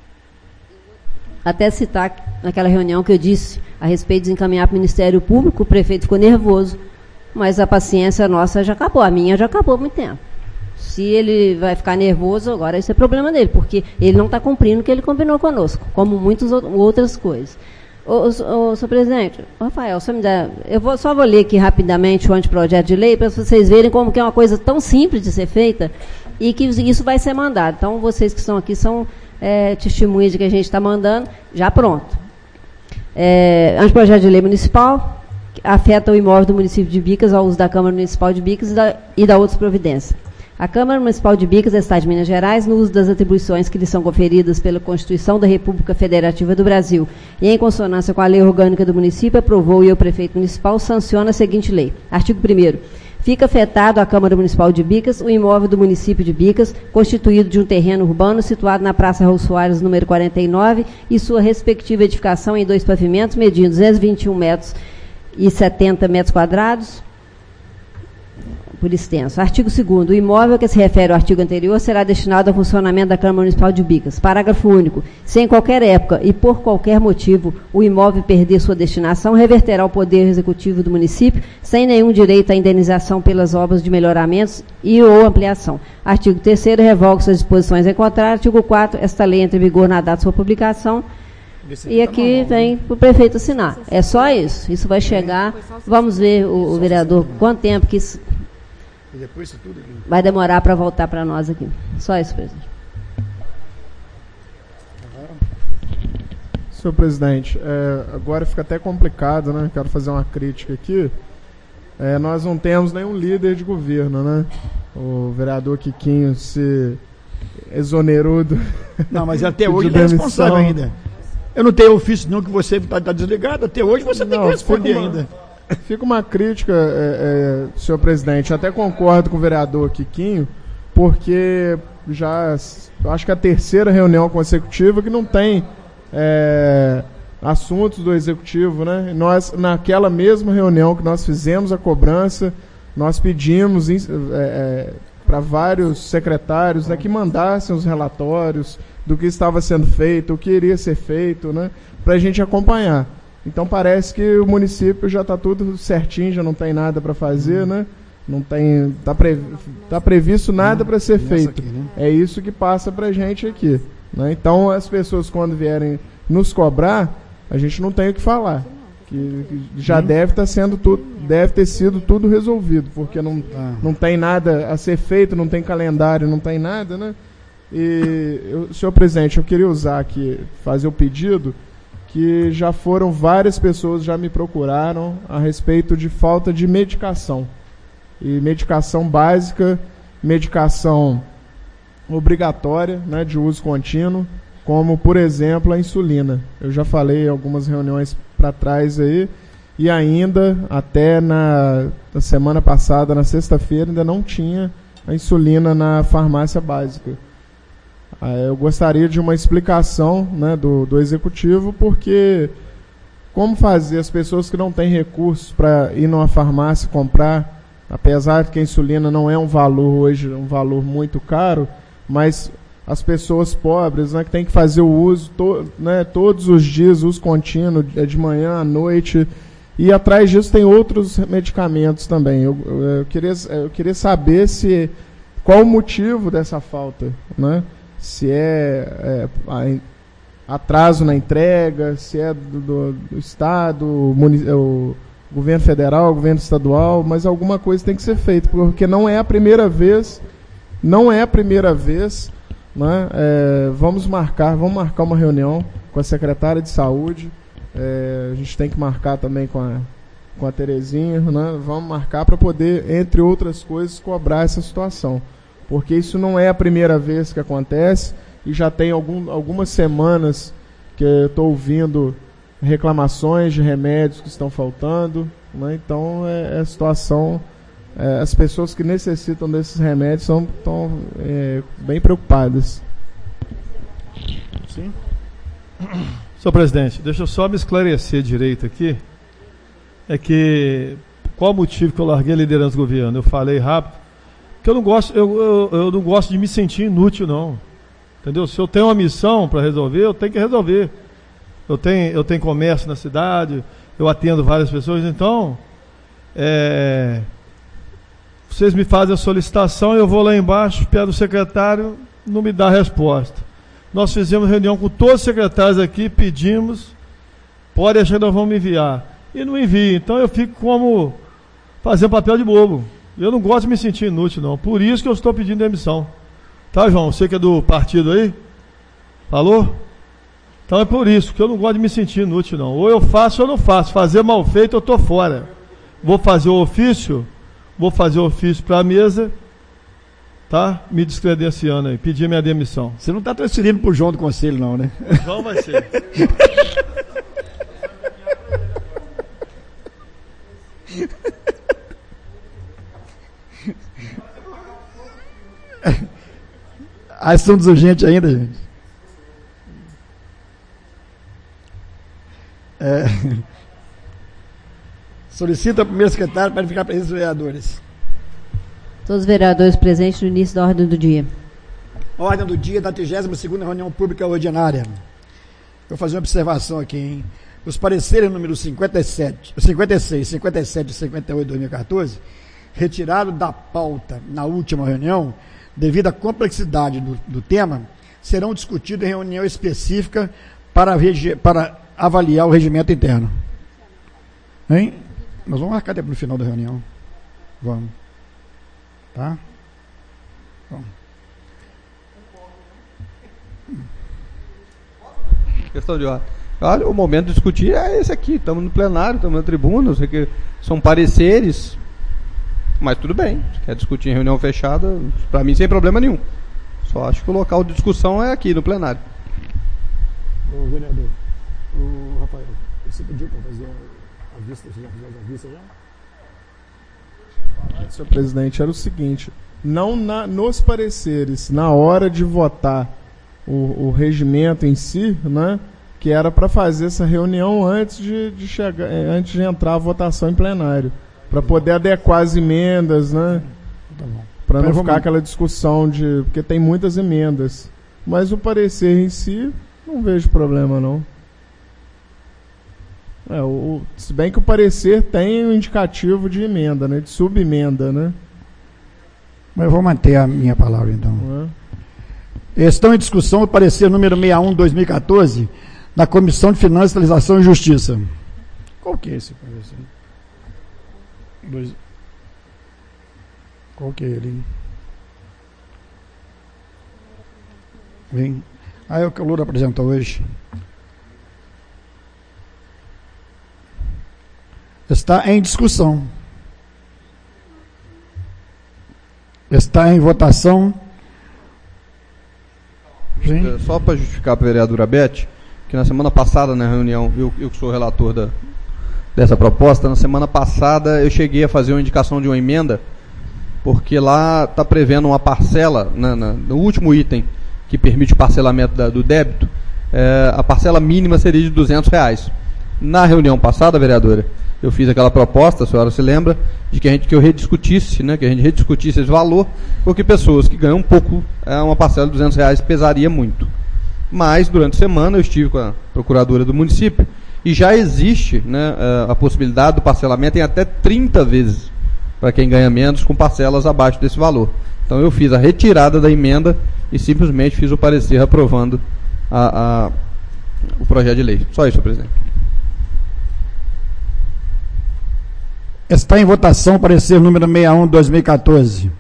até citar naquela reunião que eu disse a respeito de encaminhar para o Ministério Público, o prefeito ficou nervoso, mas a paciência nossa já acabou, a minha já acabou há muito tempo. Se ele vai ficar nervoso, agora isso é problema dele, porque ele não está cumprindo o que ele combinou conosco, como muitas outras coisas. Ô, ô, ô, senhor presidente, Rafael, só me dá, eu vou, só vou ler aqui rapidamente o anteprojeto de lei para vocês verem como que é uma coisa tão simples de ser feita e que isso vai ser mandado. Então, vocês que estão aqui são é, testemunhas de que a gente está mandando, já pronto. É, anteprojeto de lei municipal, que afeta o imóvel do município de Bicas ao uso da Câmara Municipal de Bicas e da, e da outras providências. A Câmara Municipal de Bicas, Estado de Minas Gerais, no uso das atribuições que lhe são conferidas pela Constituição da República Federativa do Brasil e em consonância com a lei orgânica do município, aprovou e o prefeito municipal sanciona a seguinte lei. Artigo primeiro. Fica afetado à Câmara Municipal de Bicas o imóvel do município de Bicas, constituído de um terreno urbano situado na Praça Raul Soares, número quarenta e nove, e sua respectiva edificação em dois pavimentos, medindo duzentos e vinte e um metros e setenta metros quadrados, por extenso. Artigo segundo. O imóvel que se refere ao artigo anterior será destinado ao funcionamento da Câmara Municipal de Bicas. Parágrafo único. Se em qualquer época e por qualquer motivo o imóvel perder sua destinação, reverterá ao Poder Executivo do município, sem nenhum direito à indenização pelas obras de melhoramentos e ou ampliação. Artigo terceiro. Revoga-se as disposições em contrário. Artigo quarto. Esta lei entra em vigor na data de sua publicação. E aqui vem para o prefeito assinar. É só isso. Isso vai chegar. Vamos ver, o, o vereador, quanto tempo que isso E depois isso tudo aqui. vai demorar para voltar para nós aqui. Só isso, presidente. Senhor presidente, é, agora fica até complicado, né? Quero fazer uma crítica aqui. É, nós não temos nenhum líder de governo, né? O vereador Quiquinho se exonerou do... Não, mas até hoje ele é responsável ainda. Eu não tenho ofício não que você está tá desligado. Até hoje você tem Não, que responder fica uma- ainda. Fica uma crítica, é, é, senhor presidente, até concordo com o vereador Quiquinho, porque já eu acho que é a terceira reunião consecutiva que não tem é, assuntos do executivo, né? Nós, naquela mesma reunião que nós fizemos a cobrança, nós pedimos é, é, para vários secretários, né, que mandassem os relatórios do que estava sendo feito, o que iria ser feito, né, para a gente acompanhar. Então parece que o município já está tudo certinho, já não tem nada para fazer, né? Não tem, está previ, tá previsto nada para ser feito. Aqui, né? É isso que passa para a gente aqui, né? Então as pessoas quando vierem nos cobrar, a gente não tem o que falar, que, que já hum. deve estar tá sendo tudo, deve ter sido tudo resolvido, porque não, ah. não tem nada a ser feito, não tem calendário, não tem nada, né? E eu, senhor presidente, eu queria usar aqui, fazer o pedido que já foram várias pessoas, já me procuraram a respeito de falta de medicação. E medicação básica, medicação obrigatória, né, de uso contínuo, como, por exemplo, a insulina. Eu já falei em algumas reuniões para trás aí, e ainda, até na, na semana passada, na sexta-feira, ainda não tinha a insulina na farmácia básica. Eu gostaria de uma explicação, né, do, do executivo, porque como fazer as pessoas que não têm recursos para ir numa farmácia comprar, apesar de que a insulina não é um valor hoje, um valor muito caro, mas as pessoas pobres, né, que têm que fazer o uso to, né, todos os dias, uso contínuo, de manhã à noite, e atrás disso tem outros medicamentos também. Eu, eu, eu, queria, eu queria saber se, qual o motivo dessa falta, né? Se é, é atraso na entrega, se é do, do, do Estado, o, o governo federal, o governo estadual, mas alguma coisa tem que ser feita, porque não é a primeira vez, não é a primeira vez, né? É, vamos marcar, vamos marcar uma reunião com a secretária de saúde, é, a gente tem que marcar também com a, com a Terezinha, né? Vamos marcar para poder, entre outras coisas, cobrar essa situação. porque isso não é a primeira vez que acontece e já tem algum, algumas semanas que eu estou ouvindo reclamações de remédios que estão faltando, né? Então é, é a situação, é, as pessoas que necessitam desses remédios são, estão é, bem preocupadas. Sim. Senhor presidente, deixa eu só me esclarecer direito aqui. É que, qual o motivo que eu larguei a liderança do governo? Eu falei rápido, porque eu não gosto, eu, eu, eu não gosto de me sentir inútil, não. Entendeu? Se eu tenho uma missão para resolver, eu tenho que resolver. Eu tenho, eu tenho comércio na cidade, eu atendo várias pessoas, então, é, vocês me fazem a solicitação, eu vou lá embaixo, espero o secretário, não me dá a resposta. Nós fizemos reunião com todos os secretários aqui, pedimos, pode achar que nós vamos enviar. E não envia, então eu fico como fazendo papel de bobo. Eu não gosto de me sentir inútil, não. Por isso que eu estou pedindo demissão. Tá, João? Você que é do partido aí? Falou? Então é por isso que eu não gosto de me sentir inútil, não. Ou eu faço ou eu não faço. Fazer mal feito, eu estou fora. Vou fazer o ofício, vou fazer o ofício para a mesa, tá? Me descredenciando aí, pedir minha demissão. Você não está transferindo para o João do Conselho, não, né? O João vai ser. Assuntos urgentes ainda, gente. É, solicita ao primeiro secretário para ficar presente os vereadores. Todos os vereadores presentes no início da ordem do dia. Ordem do dia da trigésima segunda reunião pública ordinária. Vou fazer uma observação aqui, hein? Os pareceres números cinquenta e sete, cinquenta e seis, cinquenta e sete e cinquenta e oito de dois mil e quatorze, retirados da pauta na última reunião, devido à complexidade do, do tema, serão discutidos em reunião específica para, para avaliar o regimento interno. Hein? Nós vamos marcar até para o final da reunião. Vamos. Tá? Vamos. Questão de ordem. Olha, o momento de discutir é esse aqui. Estamos no plenário, estamos na tribuna. São pareceres. Mas tudo bem. Se quer discutir em reunião fechada, para mim sem problema nenhum. Só acho que o local de discussão é aqui no plenário. Ô vereador, o Rafael, você pediu para fazer a vista, você já fez a vista já? Senhor presidente, era o seguinte, não na, nos pareceres, na hora de votar o, o regimento em si, né, que era para fazer essa reunião antes de, de chegar, antes de entrar a votação em plenário, para poder adequar as emendas, né, Tá bom. para não Então, ficar vamos- aquela discussão de, porque tem muitas emendas, mas o parecer em si, não vejo problema não. É, o, se bem que o parecer tem um indicativo de emenda, né, de subemenda, né? Mas eu vou manter a minha palavra então. Não é? Estão em discussão o parecer número sessenta e um de dois mil e quatorze da Comissão de Finanças, Fiscalização e Justiça. Qual que é esse parecer? Dois... Qual que é ele? Hein? Vem. Ah, é o que o Lula apresentou hoje. Está em discussão. Está em votação. Sim. Só para justificar para a vereadora Beth, que na semana passada, na reunião, eu, eu que sou relator da, dessa proposta, na semana passada eu cheguei a fazer uma indicação de uma emenda, porque lá está prevendo uma parcela, na, na, no último item que permite o parcelamento da, do débito, é, a parcela mínima seria de duzentos reais. Na reunião passada, vereadora, eu fiz aquela proposta, a senhora se lembra, de que, a gente, que eu rediscutisse, né, que a gente rediscutisse esse valor, porque pessoas que ganham um pouco, é, uma parcela de duzentos reais pesaria muito. Mas, durante a semana, eu estive com a procuradora do município e já existe, né, a possibilidade do parcelamento em até trinta vezes para quem ganha menos, com parcelas abaixo desse valor. Então, eu fiz a retirada da emenda e simplesmente fiz o parecer aprovando a, a, o projeto de lei. Só isso, senhor presidente. Está em votação o parecer número sessenta e um de dois mil e quatorze.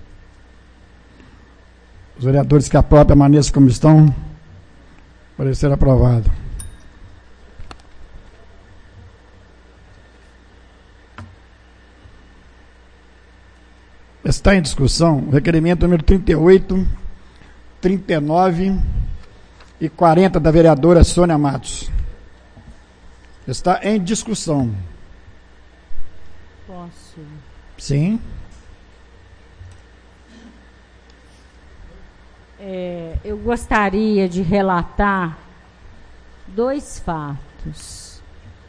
Os vereadores que aprovam permaneçam como estão. Parecer aprovado. Está em discussão o requerimento número trinta e oito, trinta e nove e quarenta da vereadora Sônia Matos. Está em discussão. Posso? Sim. É, eu gostaria de relatar dois fatos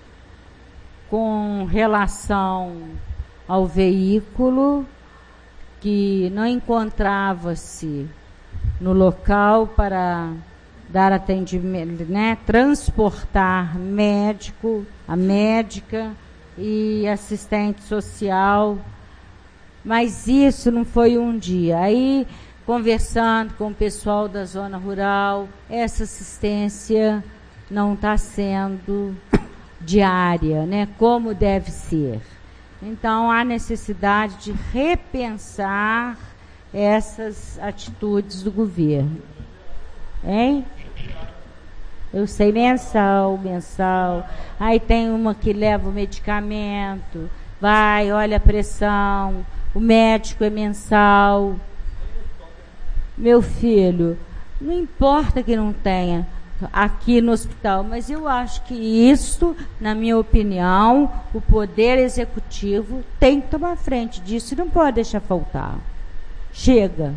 com relação ao veículo que não encontrava-se no local para dar atendimento, né, transportar médico, a médica e assistente social, mas isso não foi um dia. Aí, conversando com o pessoal da zona rural, essa assistência não está sendo diária, né, como deve ser. Então, há necessidade de repensar essas atitudes do governo. Hein? Eu sei, mensal, mensal. Aí tem uma que leva o medicamento, vai, olha a pressão, o médico é mensal. Meu filho, não importa que não tenha aqui no hospital, mas eu acho que isso, na minha opinião, o Poder Executivo tem que tomar frente disso e não pode deixar faltar. Chega.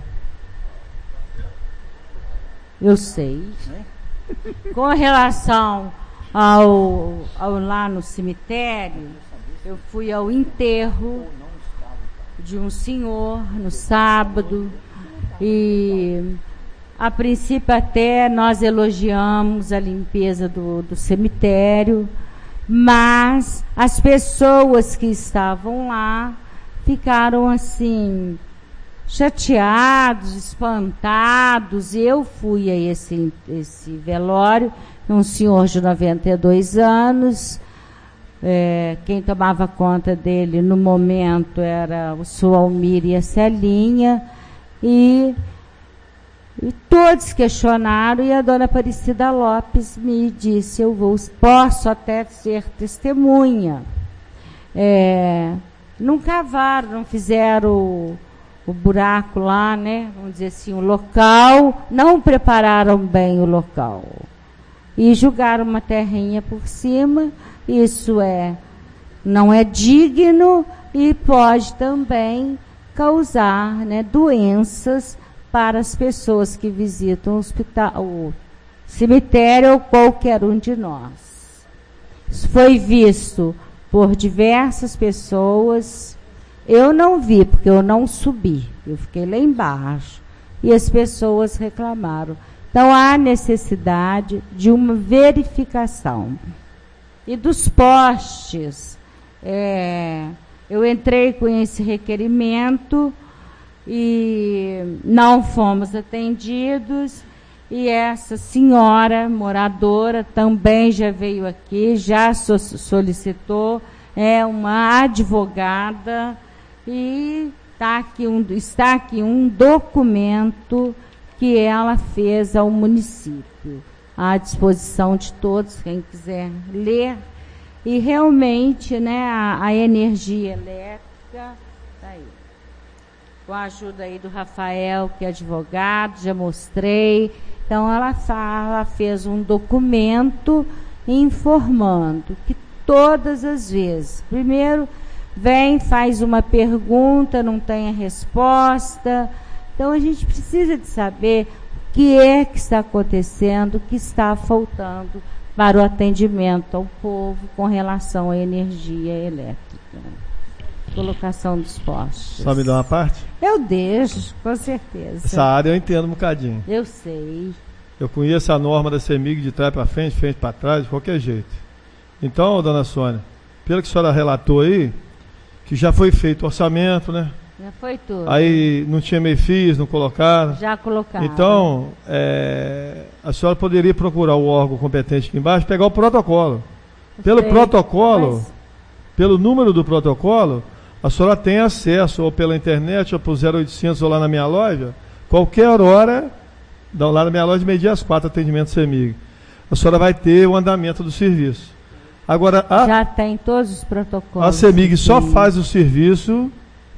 Eu sei. Com relação ao, ao lá no cemitério, eu fui ao enterro de um senhor no sábado e a princípio até nós elogiamos a limpeza do, do cemitério, mas as pessoas que estavam lá ficaram assim chateados, espantados. Eu fui a esse, esse velório, um senhor de noventa e dois anos, é, quem tomava conta dele no momento era o senhor Almir e a Celinha, e E todos questionaram, e a dona Aparecida Lopes me disse, eu vou, posso até ser testemunha. É, não cavaram, não fizeram o, o buraco lá, né? Vamos dizer assim, o local, não prepararam bem o local. E jogaram uma terrinha por cima, isso é, não é digno e pode também causar, né, doenças para as pessoas que visitam o hospital, o cemitério ou qualquer um de nós. Isso foi visto por diversas pessoas. Eu não vi, porque eu não subi. Eu fiquei lá embaixo. E as pessoas reclamaram. Então, há necessidade de uma verificação. E dos postes, é, eu entrei com esse requerimento e não fomos atendidos, e essa senhora moradora também já veio aqui, já so solicitou, é uma advogada, e tá aqui um, está aqui um documento que ela fez ao município, à disposição de todos, quem quiser ler, e realmente, né, a, a energia elétrica está aí. Com a ajuda aí do Rafael, que é advogado, já mostrei. Então, ela, ela fez um documento informando que todas as vezes, primeiro, vem, faz uma pergunta, não tem a resposta. Então, a gente precisa de saber o que é que está acontecendo, o que está faltando para o atendimento ao povo com relação à energia elétrica. Colocação dos postes. Só me dá uma parte? Eu deixo, com certeza. Essa área eu entendo um bocadinho. Eu sei. Eu conheço a norma da CEMIG de trás para frente, frente para trás, de qualquer jeito. Então, dona Sônia, pelo que a senhora relatou aí, que já foi feito orçamento, né? Já foi tudo. Aí não tinha meio fios, não colocaram. Já colocaram. Então, é, a senhora poderia procurar o órgão competente aqui embaixo, pegar o protocolo. Pelo sei, protocolo, mas... pelo número do protocolo, a senhora tem acesso ou pela internet ou por zero oitocentos ou lá na minha loja, qualquer hora, lá na minha loja, meio-dia às quatro, atendimento CEMIG. A senhora vai ter o andamento do serviço. Agora, a, já tem todos os protocolos. A CEMIG só faz o serviço,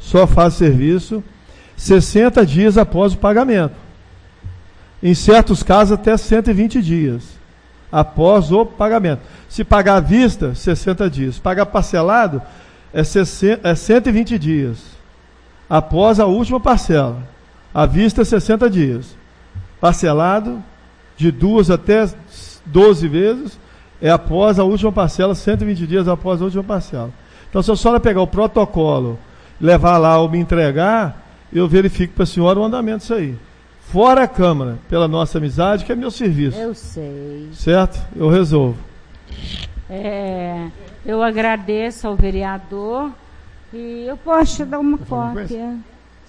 só faz serviço sessenta dias após o pagamento. Em certos casos, até cento e vinte dias após o pagamento. Se pagar à vista, sessenta dias. Se pagar parcelado, é, sessenta, é cento e vinte dias após a última parcela. À vista, sessenta dias. Parcelado, de duas até doze vezes, é após a última parcela, cento e vinte dias após a última parcela. Então, se a senhora pegar o protocolo, levar lá ou me entregar, eu verifico para a senhora o andamento disso aí. Fora a Câmara, pela nossa amizade, que é meu serviço. Eu sei. Certo? Eu resolvo. É, eu agradeço ao vereador e eu posso te dar uma cópia.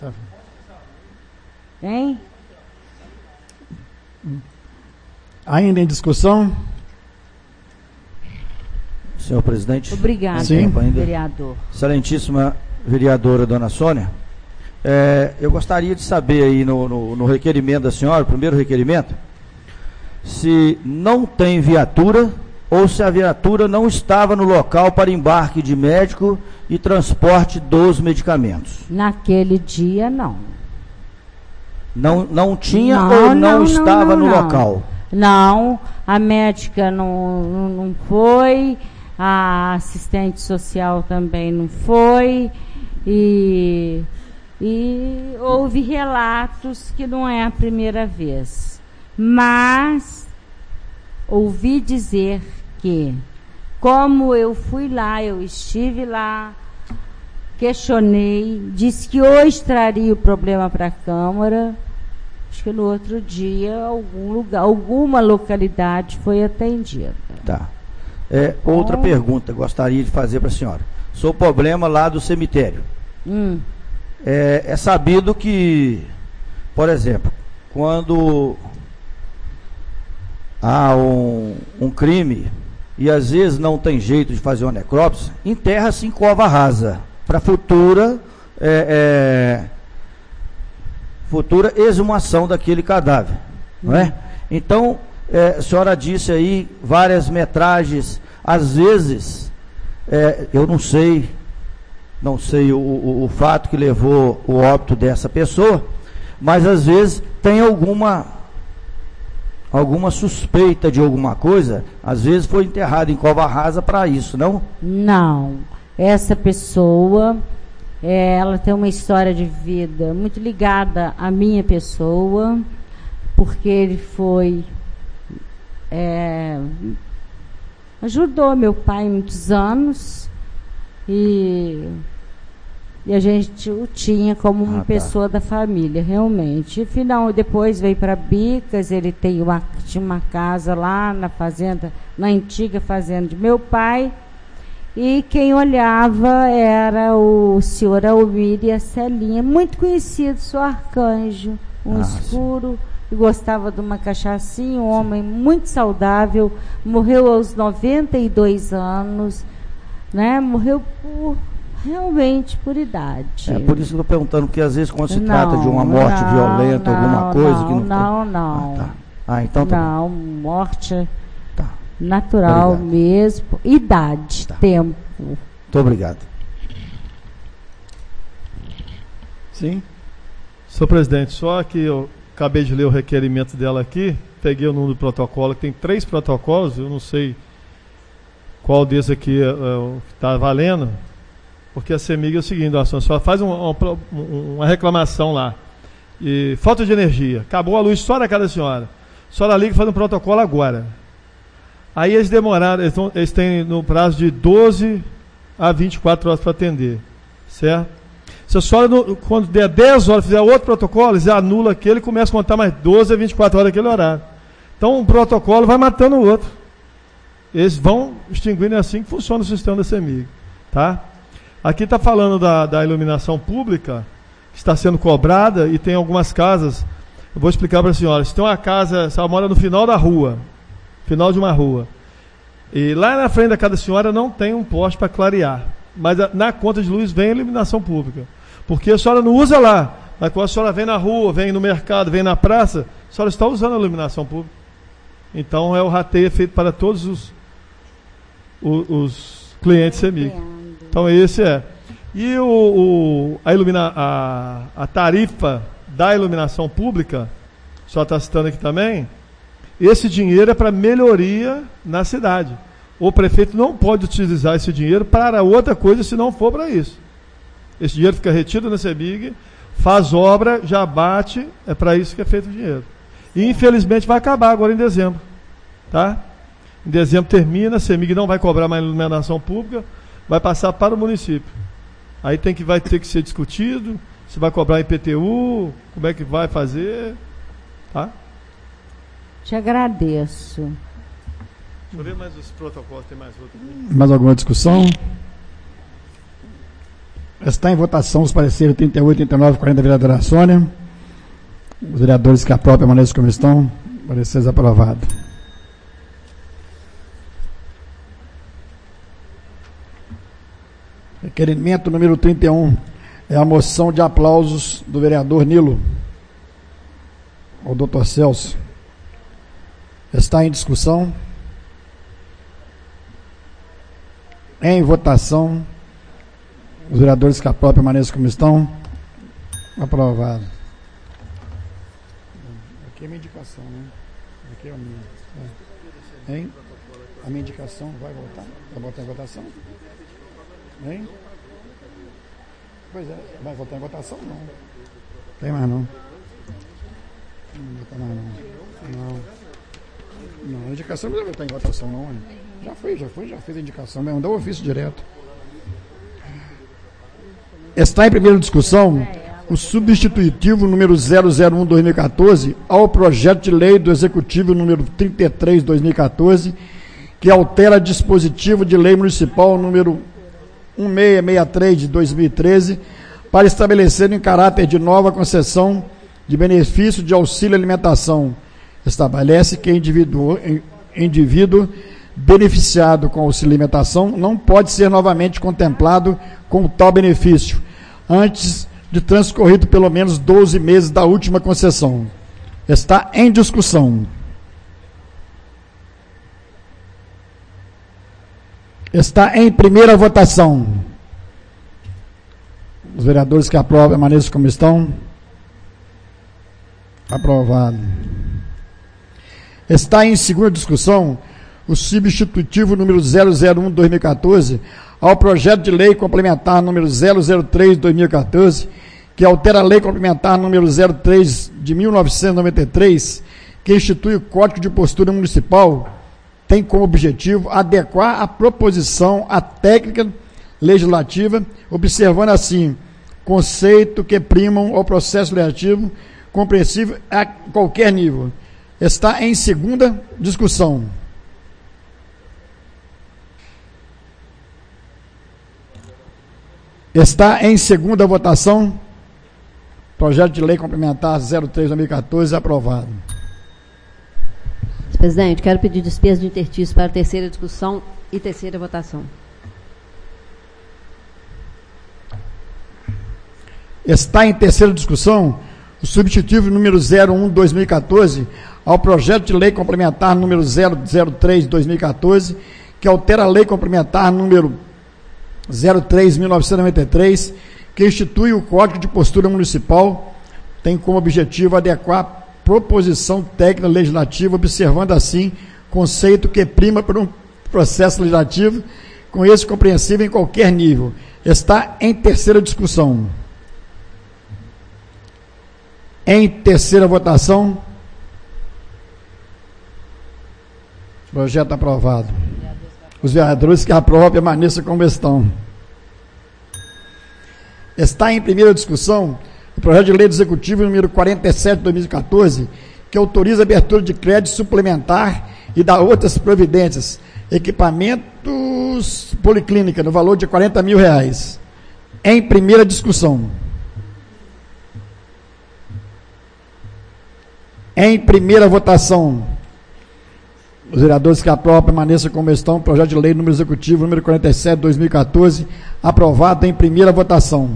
Hein? Ainda em discussão? Senhor presidente. Obrigada, Sim. vereador. Excelentíssima vereadora Dona Sônia, é, eu gostaria de saber aí no, no, no requerimento da senhora, o primeiro requerimento, se não tem viatura ou se a viatura não estava no local para embarque de médico e transporte dos medicamentos. Naquele dia, não. Não, não tinha Não, ou não, não, estava não, no não. local? Não, a médica não, não, não foi, a assistente social também não foi, e, e houve relatos que não é a primeira vez. Mas ouvi dizer que, como eu fui lá, eu estive lá, questionei, disse que hoje traria o problema para a Câmara. Acho que no outro dia, algum lugar, alguma localidade foi atendida. Tá. É, outra Oh. pergunta gostaria de fazer para a senhora. Sobre o problema lá do cemitério. Hum. É, é sabido que, por exemplo, quando há um, um crime e às vezes não tem jeito de fazer uma necrópsia, enterra-se em cova rasa para futura é, é, futura exumação daquele cadáver, não é? Então, é, a senhora disse aí várias metragens, às vezes, é, eu não sei, não sei o, o, o fato que levou o óbito dessa pessoa, mas às vezes tem alguma, alguma suspeita de alguma coisa, às vezes foi enterrado em cova rasa para isso, não? Não. Essa pessoa, é, ela tem uma história de vida muito ligada à minha pessoa, porque ele foi, é, ajudou meu pai muitos anos e, e a gente o tinha como uma Ah, tá. pessoa da família, realmente. E final, depois veio para Bicas, ele tem uma, tinha uma casa lá na fazenda, na antiga fazenda de meu pai. E quem olhava era o senhor Almir e a Celinha, muito conhecido, seu arcanjo, um Ah, escuro, e gostava de uma cachaçinha, um homem muito saudável, morreu aos noventa e dois anos, né? Morreu por, realmente por idade. É por isso que eu estou perguntando, porque às vezes quando se Não, trata de uma morte não, violenta, não, alguma coisa não, que não não, tem... não. Ah, tá. Ah, então tá bom. Não, morte Tá. natural Obrigado. mesmo, idade, Tá. tempo. Muito obrigado. Sim. Senhor presidente, só que eu acabei de ler o requerimento dela aqui, peguei o número do protocolo, que tem três protocolos, eu não sei qual desses aqui é, é, o que está valendo, porque a CEMIG é o seguinte, a senhora faz um, um, uma reclamação lá, e falta de energia, acabou a luz só na casa da senhora, a senhora liga e faz um protocolo agora. Aí eles demoraram, eles, tão, eles têm no prazo de doze a vinte e quatro horas para atender, certo? Se a senhora, no, quando der dez horas, fizer outro protocolo, eles anula aquele e começa a contar mais doze a vinte e quatro horas daquele horário. Então, um protocolo vai matando o outro. Eles vão extinguindo, é assim que funciona o sistema da CEMIG. Tá? Aqui está falando da, da iluminação pública, que está sendo cobrada, e tem algumas casas, eu vou explicar para a senhora. Se tem uma casa, se ela mora no final da rua, final de uma rua, e lá na frente da casa da senhora não tem um poste para clarear, mas a, na conta de luz vem a iluminação pública, porque a senhora não usa lá, mas quando a senhora vem na rua, vem no mercado, vem na praça, a senhora está usando a iluminação pública. Então é o rateio feito para todos os, os, os clientes CEMIG. Então esse é. E o, o, a, ilumina, a, a tarifa da iluminação pública, só está citando aqui também, esse dinheiro é para melhoria na cidade. O prefeito não pode utilizar esse dinheiro para outra coisa se não for para isso. Esse dinheiro fica retido na CEMIG, faz obra, já bate, é para isso que é feito o dinheiro. E infelizmente vai acabar agora em dezembro. Tá? Em dezembro termina, a CEMIG não vai cobrar mais iluminação pública, vai passar para o município. Aí tem que, vai ter que ser discutido, se vai cobrar I P T U, como é que vai fazer. Tá? Te agradeço. Deixa eu ver mais os protocolos, tem mais outro. Mais alguma discussão? Está em votação os pareceres trinta e oito, trinta e nove, quarenta da vereadora Sônia. Os vereadores que aprovam permanecem como estão. Pareceres aprovados. Requerimento número trinta e um. É a moção de aplausos do vereador Nilo ao doutor Celso. Está em discussão. Em votação. Os vereadores que aprovam permanecem como estão. Aprovado. Aqui é a minha indicação, né? Aqui é a minha. É. Hein? A minha indicação vai votar? Vai votar em votação? Hein? Pois é, vai votar em votação? Não. Tem mais não. Não tem mais não. Não. Não, a indicação não vai votar em votação não. Hein? Já foi, já foi, já fez a indicação, mas mandou o ofício direto. Está em primeira discussão o substitutivo número zero zero um barra dois mil e quatorze ao projeto de lei do Executivo número trinta e três barra dois mil e quatorze, que altera dispositivo de lei municipal número mil seiscentos e sessenta e três de dois mil e treze para estabelecer em caráter de nova concessão de benefício de auxílio alimentação. Estabelece que indivíduo, indivíduo beneficiado com auxílio alimentação não pode ser novamente contemplado com tal benefício antes de transcorrido pelo menos doze meses da última concessão. Está em discussão. Está em primeira votação. Os vereadores que aprovam permaneçam como estão. Aprovado. Está em segunda discussão o substitutivo número zero zero um barra dois mil e quatorze ao projeto de lei complementar número zero zero três de dois mil e quatorze, que altera a lei complementar número zero três de mil novecentos e noventa e três, que institui o Código de Postura Municipal, tem como objetivo adequar a proposição à técnica legislativa, observando assim conceito que primam ao processo legislativo compreensível a qualquer nível. Está em segunda discussão. Está em segunda votação. Projeto de lei complementar zero três de dois mil e quatorze aprovado. Senhor presidente, quero pedir despesa de interstício para a terceira discussão e terceira votação. Está em terceira discussão o substitutivo número zero um de dois mil e quatorze ao projeto de lei complementar número zero zero três de dois mil e quatorze, que altera a lei complementar número zero três de mil novecentos e noventa e três, que institui o Código de Postura Municipal, tem como objetivo adequar a proposição técnica legislativa, observando assim conceito que prima por um processo legislativo com esse compreensível em qualquer nível. Está em terceira discussão. Em terceira votação. Projeto aprovado. Os vereadores que aprovam permaneçam como estão. Está em primeira discussão o projeto de lei do Executivo número quarenta e sete de dois mil e quatorze, que autoriza a abertura de crédito suplementar e dá outras providências, equipamentos policlínica, no valor de quarenta mil reais. Em primeira discussão. Em primeira votação. Os vereadores que aprovam permaneçam como estão. Projeto de lei número executivo número quarenta e sete de dois mil e quatorze, aprovado em primeira votação.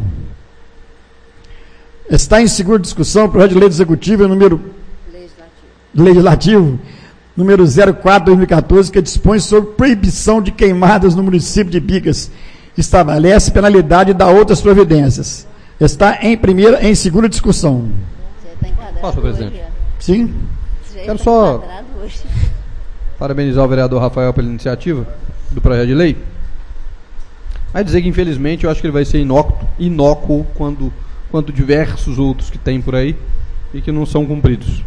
Está em segunda discussão o projeto de lei do executivo número legislativo, legislativo número zero quatro de dois mil e quatorze, que dispõe sobre proibição de queimadas no município de Bicas, estabelece penalidade e dá outras providências. Está em primeira, em segunda discussão. Posso, presidente? Sim. Quero só parabenizar o vereador Rafael pela iniciativa do projeto de lei. Mas dizer que, infelizmente, eu acho que ele vai ser inócuo, inócuo quando, quanto diversos outros que tem por aí e que não são cumpridos.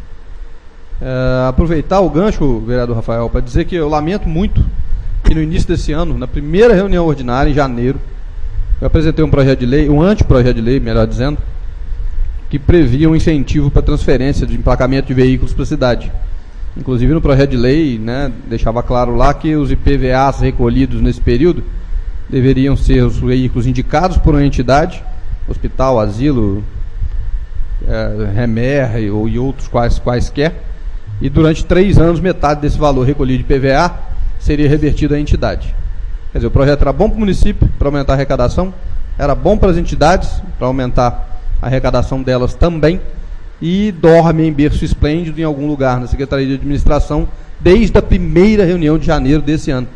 É, aproveitar o gancho, vereador Rafael, para dizer que eu lamento muito que no início desse ano, na primeira reunião ordinária, em janeiro, eu apresentei um projeto de lei, um anteprojeto de lei, melhor dizendo, que previa um incentivo para transferência de emplacamento de veículos para a cidade. Inclusive no projeto de lei, né, deixava claro lá que os I P V As recolhidos nesse período deveriam ser os veículos indicados por uma entidade, hospital, asilo, é, Remer ou, e outros quais, quaisquer, e durante três anos metade desse valor recolhido de I P V A seria revertido à entidade. Quer dizer, o projeto era bom para o município, para aumentar a arrecadação, era bom para as entidades, para aumentar a arrecadação delas também, e dorme em berço esplêndido em algum lugar na Secretaria de Administração desde a primeira reunião de janeiro desse ano.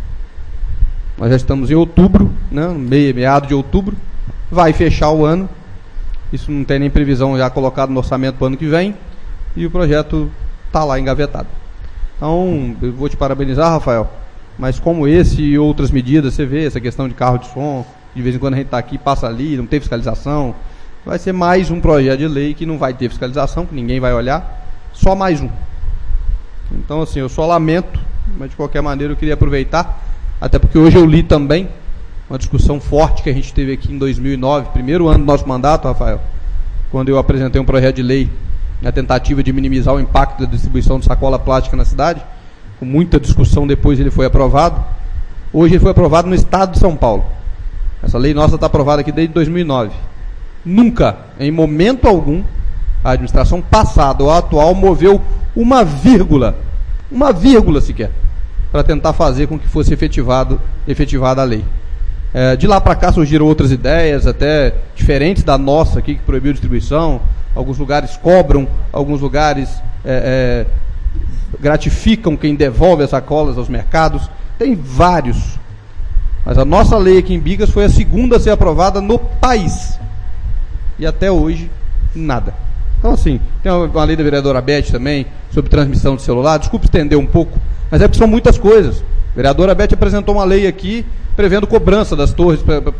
Nós já estamos em outubro, né, meio, meado de outubro, vai fechar o ano, isso não tem nem previsão já colocado no orçamento para o ano que vem, e o projeto está lá engavetado. Então, eu vou te parabenizar, Rafael, mas como esse e outras medidas, você vê essa questão de carro de som, de vez em quando a gente está aqui, passa ali, não tem fiscalização, vai ser mais um projeto de lei que não vai ter fiscalização, que ninguém vai olhar, só mais um. Então, assim, eu só lamento, mas de qualquer maneira eu queria aproveitar, até porque hoje eu li também uma discussão forte que a gente teve aqui em dois mil e nove, primeiro ano do nosso mandato, Rafael, quando eu apresentei um projeto de lei na tentativa de minimizar o impacto da distribuição de sacola plástica na cidade, com muita discussão depois ele foi aprovado. Hoje ele foi aprovado no estado de São Paulo. Essa lei nossa está aprovada aqui desde dois mil e nove. Nunca, em momento algum, a administração passada ou a atual moveu uma vírgula, uma vírgula sequer, para tentar fazer com que fosse efetivado, efetivada a lei. É, de lá para cá surgiram outras ideias, até diferentes da nossa aqui, que proibiu a distribuição. Alguns lugares cobram, alguns lugares é, é, gratificam quem devolve as sacolas aos mercados. Tem vários. Mas a nossa lei aqui em Bigas foi a segunda a ser aprovada no país. E até hoje, nada. Então, assim, tem uma lei da vereadora Beth também, sobre transmissão de celular. Desculpe estender um pouco, mas é porque são muitas coisas. A vereadora Beth apresentou uma lei aqui, prevendo cobrança das torres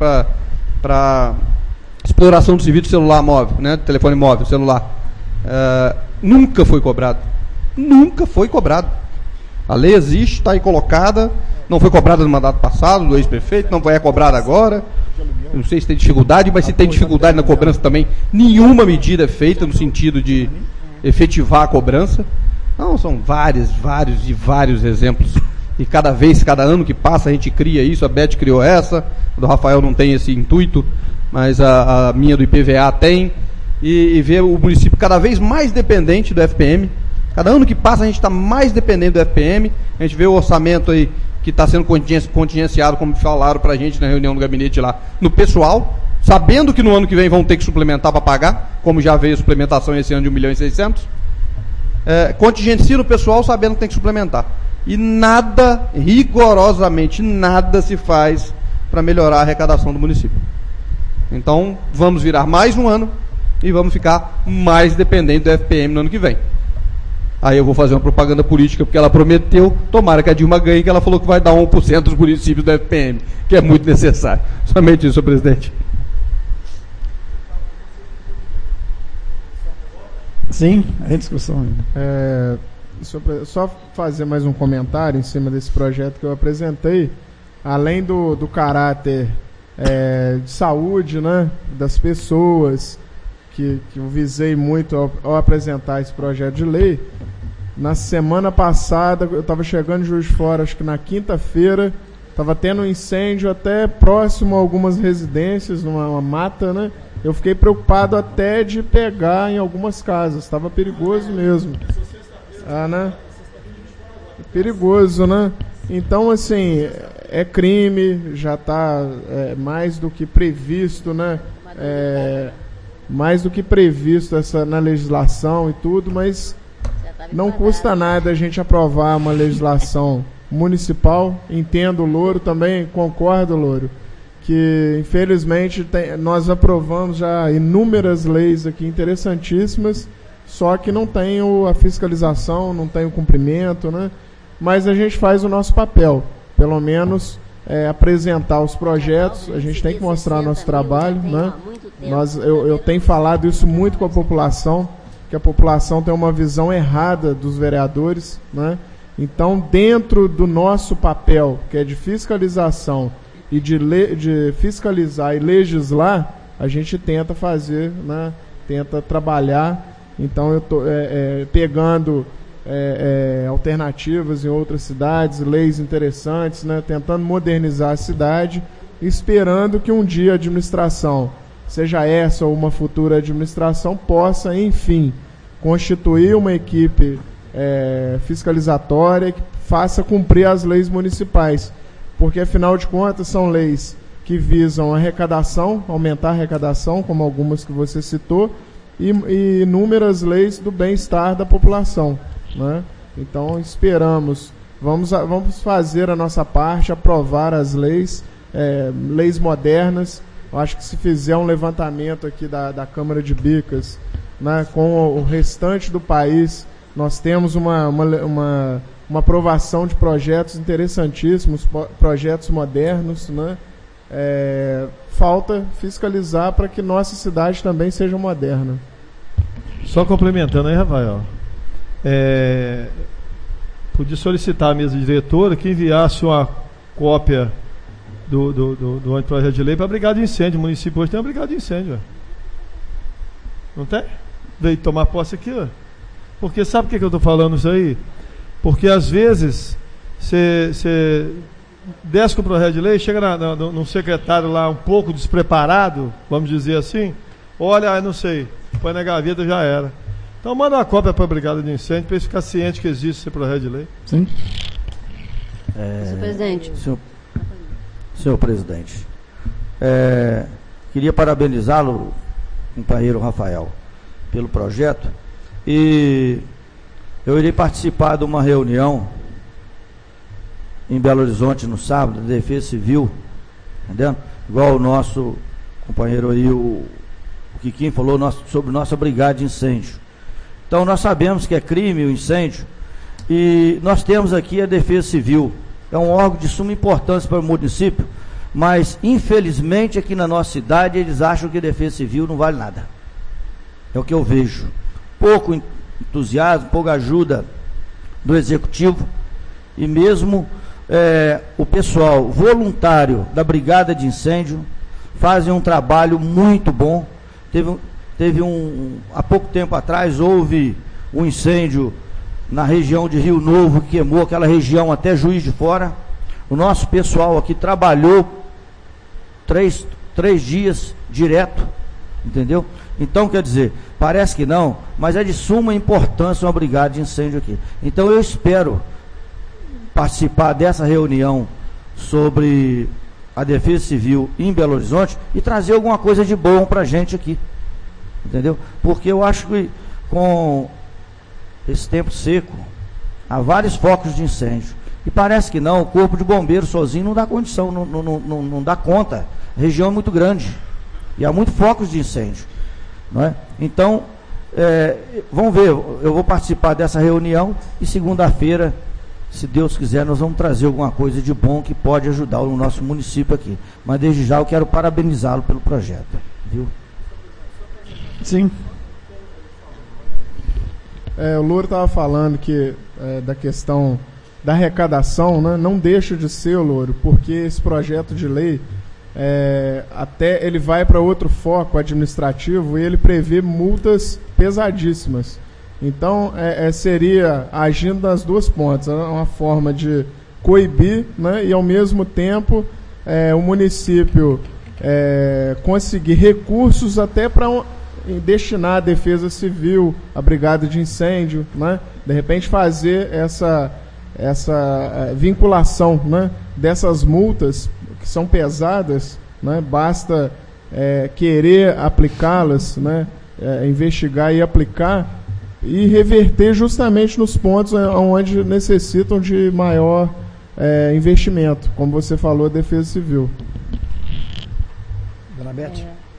para exploração do serviço de celular móvel, né, telefone móvel, celular. Uh, nunca foi cobrado. Nunca foi cobrado. A lei existe, está aí colocada, não foi cobrada no mandato passado, do ex-prefeito, não vai ser cobrada agora. Eu não sei se tem dificuldade, mas se tem dificuldade na cobrança também, nenhuma medida é feita no sentido de efetivar a cobrança. Não, são vários, vários e vários exemplos. E cada vez, cada ano que passa, a gente cria isso. A Beth criou essa, a do Rafael não tem esse intuito, mas a, a minha do I P V A tem. E, e ver o município cada vez mais dependente do F P M. Cada ano que passa, a gente está mais dependente do F P M. A gente vê o orçamento aí que está sendo contingenciado, como falaram para a gente na reunião do gabinete lá, no pessoal, sabendo que no ano que vem vão ter que suplementar para pagar, como já veio a suplementação esse ano de um milhão e seiscentos. É, contingencia no pessoal sabendo que tem que suplementar. E nada, rigorosamente nada se faz para melhorar a arrecadação do município. Então, vamos virar mais um ano e vamos ficar mais dependente do F P M no ano que vem. Aí eu vou fazer uma propaganda política, porque ela prometeu, tomara que a Dilma ganhe, que ela falou que vai dar um por cento dos municípios do F P M, que é muito necessário. Somente isso, senhor presidente. Sim, é discussão. É, só fazer mais um comentário em cima desse projeto que eu apresentei. Além do, do caráter é, de saúde, né, das pessoas, que, que eu visei muito ao, ao apresentar esse projeto de lei, na semana passada, eu estava chegando em Juiz de Fora, acho que na quinta-feira, estava tendo um incêndio até próximo a algumas residências, numa uma mata, né? Eu fiquei preocupado até de pegar em algumas casas, estava perigoso mesmo. Ah, né? É perigoso, né? Então, assim, é crime, já está é, mais do que previsto, né? É, mais do que previsto essa, na legislação e tudo, mas não custa nada a gente aprovar uma legislação municipal. Entendo, Louro, também concordo, Louro, que infelizmente tem, nós aprovamos já inúmeras leis aqui interessantíssimas, só que não tem o, a fiscalização, não tem o cumprimento, né? Mas a gente faz o nosso papel, pelo menos é, apresentar os projetos, a gente tem que mostrar nosso trabalho, né? Nós, eu, eu tenho falado isso muito com a população, que a população tem uma visão errada dos vereadores, né? Então, dentro do nosso papel, que é de fiscalização e de, le, de fiscalizar e legislar, a gente tenta fazer, né? Tenta trabalhar. Então, eu estou é, é, pegando é, é, alternativas em outras cidades, leis interessantes, né? Tentando modernizar a cidade, esperando que um dia a administração, seja essa ou uma futura administração, possa, enfim, constituir uma equipe é, fiscalizatória que faça cumprir as leis municipais. Porque, afinal de contas, são leis que visam arrecadação, aumentar a arrecadação, como algumas que você citou, e, e inúmeras leis do bem-estar da população, né? Então, esperamos, vamos, a, vamos fazer a nossa parte, aprovar as leis, é, leis modernas. Eu acho que se fizer um levantamento aqui da, da Câmara de Bicas, né, com o restante do país, nós temos uma, uma, uma, uma aprovação de projetos interessantíssimos, projetos modernos, né? É, falta fiscalizar para que nossa cidade também seja moderna. Só complementando aí, Rafael, é, podia solicitar à mesa diretora que enviasse uma cópia do, do, do, do anteprojeto de lei para a brigada de incêndio. O município hoje tem uma brigada de incêndio, ó. Não tem? Veio tomar posse aqui, ó. Porque sabe por que, que eu estou falando isso aí? Porque às vezes você desce com o projeto de lei, chega na, na, num secretário lá um pouco despreparado, vamos dizer assim, olha, não sei, põe na gaveta, já era. Então manda uma cópia para a brigada de incêndio para eles ficarem cientes que existe esse projeto de lei. Sim. É, senhor presidente. Senhor, senhor presidente, é, queria parabenizá-lo, companheiro Rafael, pelo projeto, e eu irei participar de uma reunião em Belo Horizonte no sábado, da Defesa Civil, entendeu? Igual o nosso companheiro aí, o, o Quiquinho falou nosso, sobre nossa brigada de incêndio. Então nós sabemos que é crime o incêndio, e nós temos aqui a Defesa Civil, é um órgão de suma importância para o município, mas infelizmente aqui na nossa cidade eles acham que a Defesa Civil não vale nada. É o que eu vejo. Pouco entusiasmo, pouca ajuda do executivo, e mesmo é, o pessoal voluntário da brigada de incêndio fazem um trabalho muito bom. Teve, teve um, há pouco tempo atrás houve um incêndio na região de Rio Novo, que queimou aquela região até Juiz de Fora. O nosso pessoal aqui trabalhou três, três dias direto, entendeu? Então, quer dizer, parece que não, mas é de suma importância uma brigada de incêndio aqui. Então eu espero participar dessa reunião sobre a Defesa Civil em Belo Horizonte e trazer alguma coisa de bom para a gente aqui, entendeu? Porque eu acho que com esse tempo seco, há vários focos de incêndio, e parece que não, o corpo de bombeiro sozinho não dá condição, não, não, não, não dá conta. A região é muito grande e há muitos focos de incêndio, não é? Então, é, vamos ver, eu vou participar dessa reunião e segunda-feira, se Deus quiser, nós vamos trazer alguma coisa de bom que pode ajudar o nosso município aqui. Mas desde já eu quero parabenizá-lo pelo projeto, viu? Sim. É, o Louro estava falando que é, da questão da arrecadação, né? Não deixa de ser, Louro, porque esse projeto de lei é, até ele vai para outro foco administrativo e ele prevê multas pesadíssimas. Então é, é, seria agindo nas duas pontas, uma forma de coibir, né? E ao mesmo tempo é, o município é, conseguir recursos até para um, destinar a defesa civil, a brigada de incêndio, né? De repente fazer essa, essa vinculação, né? Dessas multas que são pesadas, né? Basta é, querer aplicá-las, né? É, investigar e aplicar e reverter justamente nos pontos onde necessitam de maior é, investimento, como você falou, a defesa civil. Dona Beth.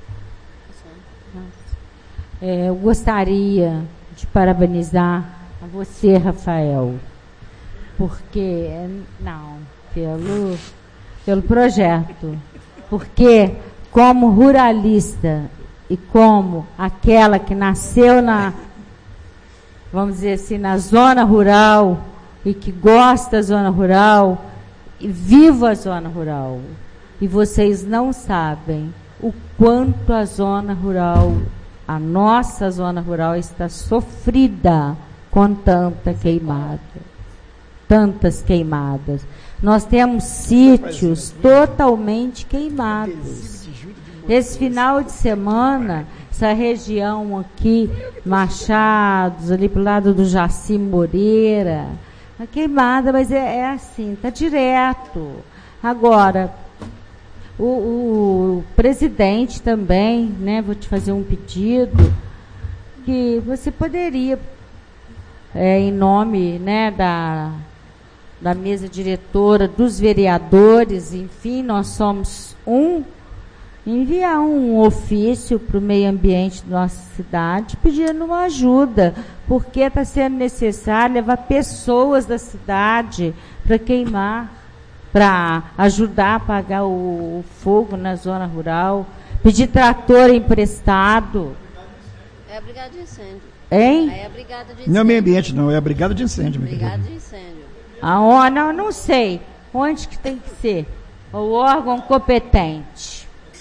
É, é, eu gostaria de parabenizar a você, Rafael, porque, não, pelo, pelo projeto, porque como ruralista e como aquela que nasceu na, vamos dizer assim, na zona rural e que gosta da zona rural, e vivo a zona rural, e vocês não sabem o quanto a zona rural, a nossa zona rural está sofrida com tanta queimada, tantas queimadas. Nós temos sítios totalmente queimados. Esse final de semana, essa região aqui, Machados, ali pro lado do Jaci Moreira, a queimada, mas é, é assim, está direto. Agora, o, o presidente também, né, vou te fazer um pedido, que você poderia, é, em nome, né, da, da mesa diretora, dos vereadores, enfim, nós somos um, enviar um ofício para o meio ambiente da nossa cidade pedindo uma ajuda, porque está sendo necessário levar pessoas da cidade para queimar, para ajudar a apagar o, o fogo na zona rural, pedir trator emprestado. É a brigada de incêndio. Hein? É a brigada de incêndio. Não é meio ambiente, não, é a brigada de incêndio. Brigada de incêndio. Ah, oh, não, não sei. Onde que tem que ser? O órgão competente.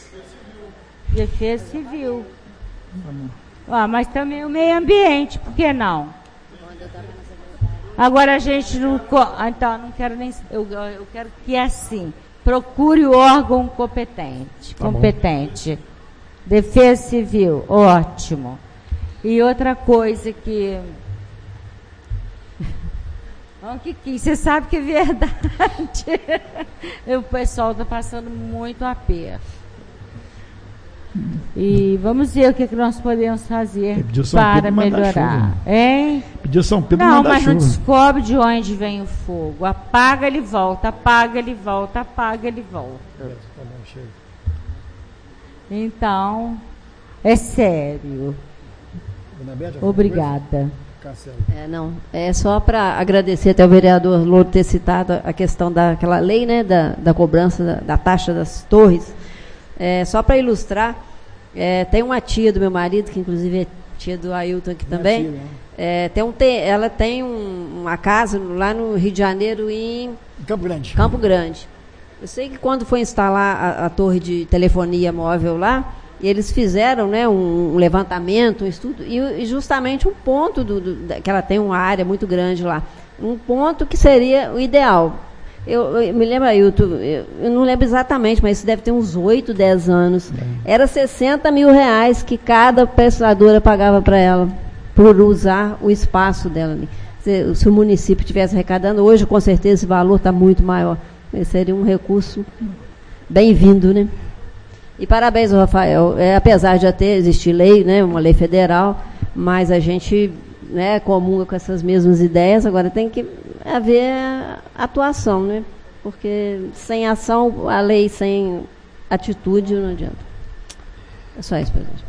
Defesa Civil. Ah, mas também o meio ambiente, por que não? Agora a gente não... Então, não quero nem... Eu, eu quero que é assim. Procure o órgão competente. Tá competente. Bom. Defesa Civil, ótimo. E outra coisa que... Oh, Kiki, você sabe que é verdade. O pessoal está passando muito aperto. E vamos ver o que, que nós podemos fazer para melhorar. Hein? Pediu São Pedro não, mandar mas chuva. Não descobre de onde vem o fogo. Apaga, ele volta, apaga, ele volta, apaga, ele volta. Então, é sério. Obrigada. É, não, é só para agradecer até o vereador Louro ter citado a questão daquela lei, né, da, da cobrança da, da taxa das torres. É, só para ilustrar, é, tem uma tia do meu marido, que inclusive é tia do Ailton aqui também. Tia, é, tem um, tem, ela tem um, uma casa lá no Rio de Janeiro, em Campo Grande. Campo Grande. Eu sei que quando foi instalar a, a torre de telefonia móvel lá, eles fizeram, né, um, um levantamento, um estudo, e, e justamente um ponto, do, do, que ela tem uma área muito grande lá, um ponto que seria o ideal. Eu, eu me lembro, Ailton, eu, eu não lembro exatamente, mas isso deve ter uns oito, dez anos. É. Era sessenta mil reais que cada prestadora pagava para ela, por usar o espaço dela ali. Se, se o município estivesse arrecadando, hoje com certeza esse valor está muito maior. Esse seria um recurso bem-vindo, né? E parabéns ao Rafael. É, apesar de já ter existir lei, né, uma lei federal, mas a gente, né, comunga com essas mesmas ideias, agora tem que haver atuação, né? Porque sem ação, a lei sem atitude não adianta. É só isso, presidente.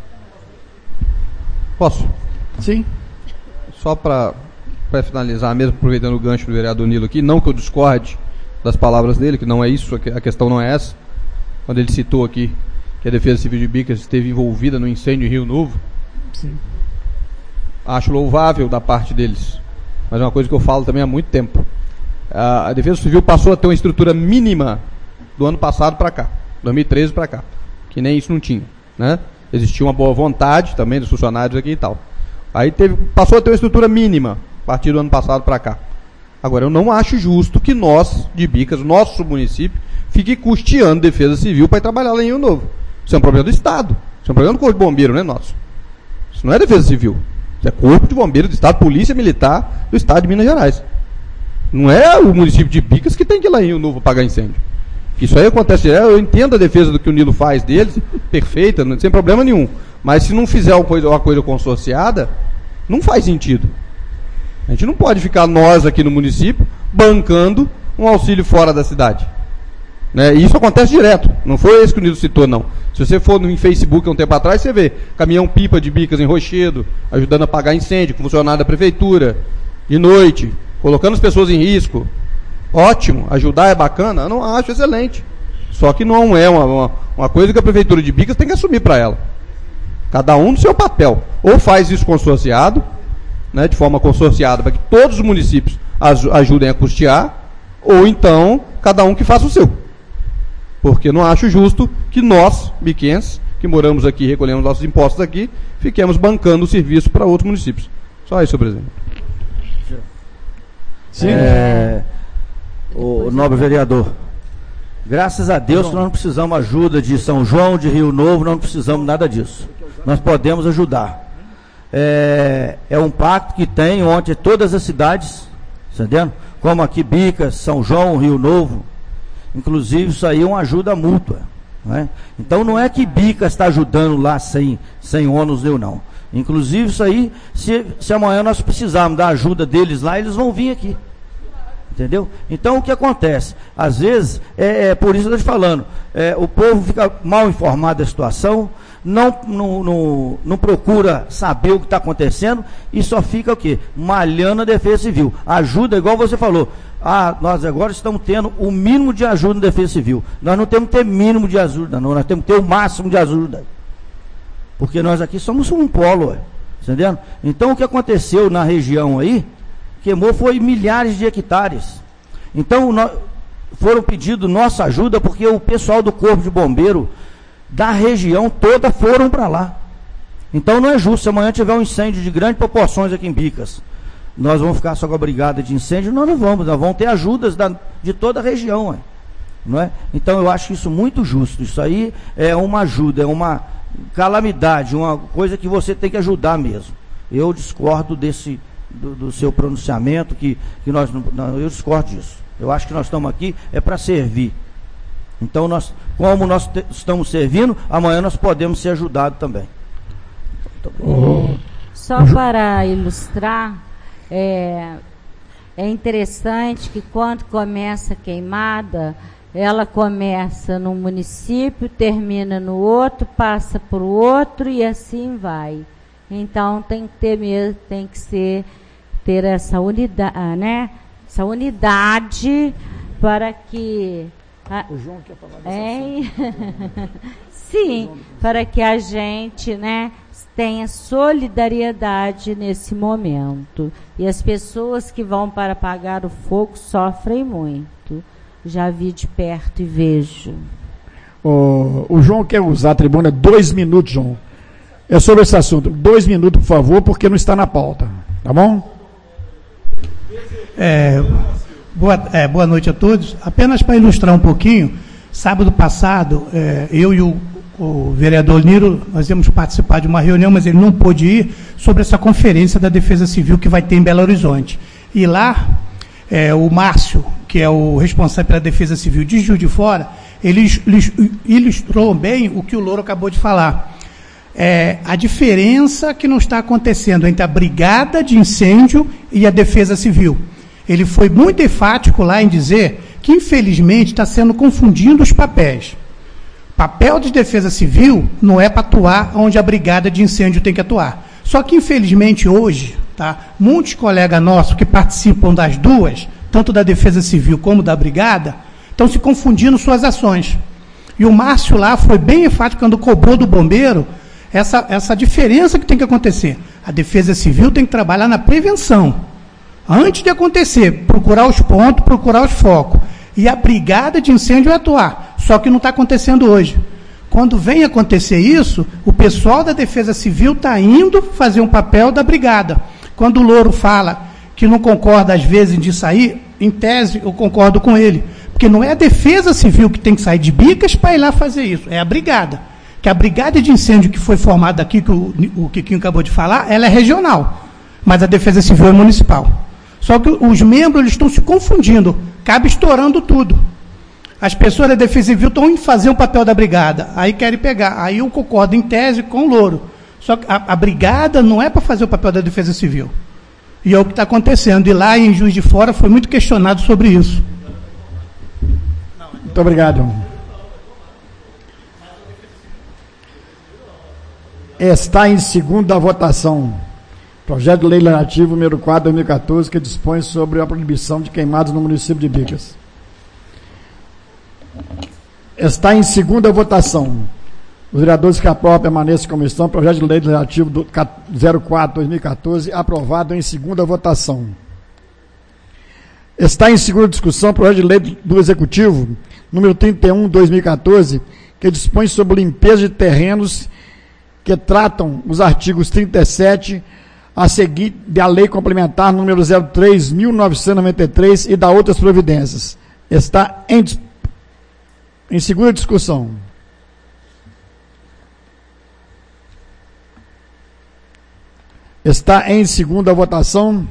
Posso? Sim. Só para finalizar, mesmo aproveitando o gancho do vereador Nilo aqui, não que eu discorde das palavras dele, que não é isso, a questão não é essa. Quando ele citou aqui que a Defesa Civil de Bicas esteve envolvida no incêndio em Rio Novo, sim, acho louvável da parte deles. Mas é uma coisa que eu falo também há muito tempo. A Defesa Civil passou a ter uma estrutura mínima do ano passado para cá, dois mil e treze para cá, que nem isso não tinha, né? Existia uma boa vontade também dos funcionários aqui e tal. Aí teve, passou a ter uma estrutura mínima a partir do ano passado para cá. Agora, eu não acho justo que nós, de Bicas, nosso município, fique custeando Defesa Civil para ir trabalhar lá em Rio Novo. Isso é um problema do Estado. Isso é um problema do Corpo de Bombeiro, não é nosso. Isso não é Defesa Civil. É Corpo de Bombeiro do Estado, Polícia Militar do Estado de Minas Gerais. Não é o município de Bicas que tem que ir lá em Rio Novo pagar incêndio. Isso aí acontece, eu entendo a defesa do que o Nilo faz deles, perfeita, sem problema nenhum. Mas se não fizer uma coisa, uma coisa consorciada, não faz sentido. A gente não pode ficar nós aqui no município bancando um auxílio fora da cidade. Né? E isso acontece direto, não foi esse que o Nildo citou, não. Se você for no Facebook há um tempo atrás, você vê caminhão-pipa de Bicas em Rochedo, ajudando a apagar incêndio, com funcionário da prefeitura, de noite, colocando as pessoas em risco. Ótimo, ajudar é bacana? Eu não acho, excelente. Só que não é uma, uma, uma coisa que a prefeitura de Bicas tem que assumir para ela. Cada um no seu papel. Ou faz isso consorciado, né, de forma consorciada, para que todos os municípios ajudem a custear, ou então, cada um que faça o seu. Porque não acho justo que nós, biquenses, que moramos aqui, recolhemos nossos impostos aqui, fiquemos bancando o serviço para outros municípios. Só isso, senhor presidente. Sim. É, o nobre vereador, graças a Deus nós não precisamos ajuda de São João, de Rio Novo, nós não precisamos nada disso. Nós podemos ajudar. É, é um pacto que tem onde todas as cidades, entendendo? Como aqui Bicas, São João, Rio Novo. Inclusive isso aí é uma ajuda mútua. Não é? Então não é que Bicas está ajudando lá sem, sem ônus nenhum, não. Inclusive isso aí, se, se amanhã nós precisarmos da ajuda deles lá, eles vão vir aqui. Entendeu? Então o que acontece? Às vezes, é, é por isso que eu estou te falando, é, o povo fica mal informado da situação, não, não, não, não procura saber o que está acontecendo e só fica o quê? Malhando a defesa civil. Ajuda, igual você falou, ah, nós agora estamos tendo o mínimo de ajuda na defesa civil. Nós não temos que ter mínimo de ajuda, não, nós temos que ter o máximo de ajuda. Porque nós aqui somos um polo, ué, entendendo? Então o que aconteceu na região aí, queimou foi milhares de hectares. Então nós, foram pedidos nossa ajuda porque o pessoal do Corpo de Bombeiro da região toda foram para lá. Então não é justo, se amanhã tiver um incêndio de grandes proporções aqui em Bicas, nós vamos ficar só com a brigada de incêndio? Nós não vamos, nós vamos ter ajudas da, de toda a região, ué, não é? Então eu acho isso muito justo. Isso aí é uma ajuda, é uma calamidade, uma coisa que você tem que ajudar mesmo. Eu discordo desse do, do seu pronunciamento, que, que nós não, eu discordo disso. Eu acho que nós estamos aqui é para servir. Então nós, como nós te, estamos servindo, amanhã nós podemos ser ajudados também. Só para ilustrar, é, é interessante que quando começa a queimada, ela começa num município, termina no outro, passa para o outro e assim vai. Então tem que ter mesmo, tem que ser, ter essa unidade, né? Essa unidade para que a, o João quer falar dessa é, sim, para que a gente, né, tenha solidariedade nesse momento. E as pessoas que vão para apagar o fogo sofrem muito. Já vi de perto e vejo. O, o João quer usar a tribuna dois minutos, João. É sobre esse assunto. Dois minutos, por favor, porque não está na pauta. Tá bom? É, boa, é, boa noite a todos. Apenas para ilustrar um pouquinho, sábado passado, é, eu e o, o vereador Niro, nós íamos participar de uma reunião, mas ele não pôde ir, sobre essa conferência da Defesa Civil que vai ter em Belo Horizonte. E lá, é, o Márcio, que é o responsável pela Defesa Civil de Juiz de Fora, ele ilustrou bem o que o Louro acabou de falar. É, a diferença que não está acontecendo entre a brigada de incêndio e a defesa civil. Ele foi muito enfático lá em dizer que, infelizmente, está sendo confundindo os papéis. Papel de defesa civil não é para atuar onde a brigada de incêndio tem que atuar. Só que, infelizmente, hoje, tá, muitos colegas nossos que participam das duas, tanto da defesa civil como da brigada, estão se confundindo suas ações. E o Márcio lá foi bem enfático quando cobrou do bombeiro essa, essa diferença que tem que acontecer. A defesa civil tem que trabalhar na prevenção. Antes de acontecer, procurar os pontos, procurar os focos. E a brigada de incêndio vai atuar. Só que não está acontecendo hoje. Quando vem acontecer isso, o pessoal da defesa civil está indo fazer um papel da brigada. Quando o Louro fala que não concorda às vezes de sair, em tese eu concordo com ele. Porque não é a defesa civil que tem que sair de Bicas para ir lá fazer isso, é a brigada. Que a brigada de incêndio que foi formada aqui, que o, o Quiquinho acabou de falar, ela é regional, mas a defesa civil é municipal. Só que os membros eles estão se confundindo, acaba estourando tudo. As pessoas da defesa civil estão em fazer o papel da brigada, aí querem pegar, aí eu concordo em tese com o Louro. Só que a, a brigada não é para fazer o papel da defesa civil. E é o que está acontecendo. E lá em Juiz de Fora foi muito questionado sobre isso. Não, então Muito obrigado. Está em segunda votação. Projeto de Lei Legislativo número quatro, dois mil e quatorze, que dispõe sobre a proibição de queimadas no município de Bicas. Está em segunda votação. Os vereadores que aprovam permanecem como estão. Projeto de Lei Legislativo do zero quatro, dois mil e quatorze, aprovado em segunda votação. Está em segunda discussão. Projeto de Lei do Executivo número trinta e um, dois mil e quatorze, que dispõe sobre limpeza de terrenos, que tratam os artigos trinta e sete a seguir da Lei Complementar número zero três, mil novecentos e noventa e três e da outras providências. Está em, em segunda discussão. Está em segunda votação.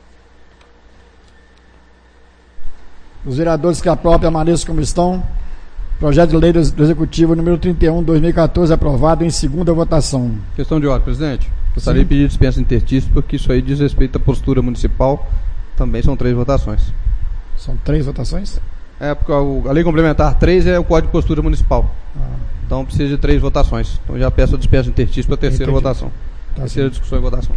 Os vereadores que aprovam permaneçam como estão. Projeto de Lei do Executivo número trinta e um, dois mil e quatorze, aprovado em segunda votação. Questão de ordem, presidente. Gostaria Sim. de pedir dispensa intertício, porque isso aí diz respeito à postura municipal. Também são três votações. São três votações? É, porque a Lei Complementar três é o Código de Postura Municipal. Ah. Então precisa de três votações. Então já peço a dispensa intertício para a terceira Entendi. votação. Tá terceira sim. discussão e votação.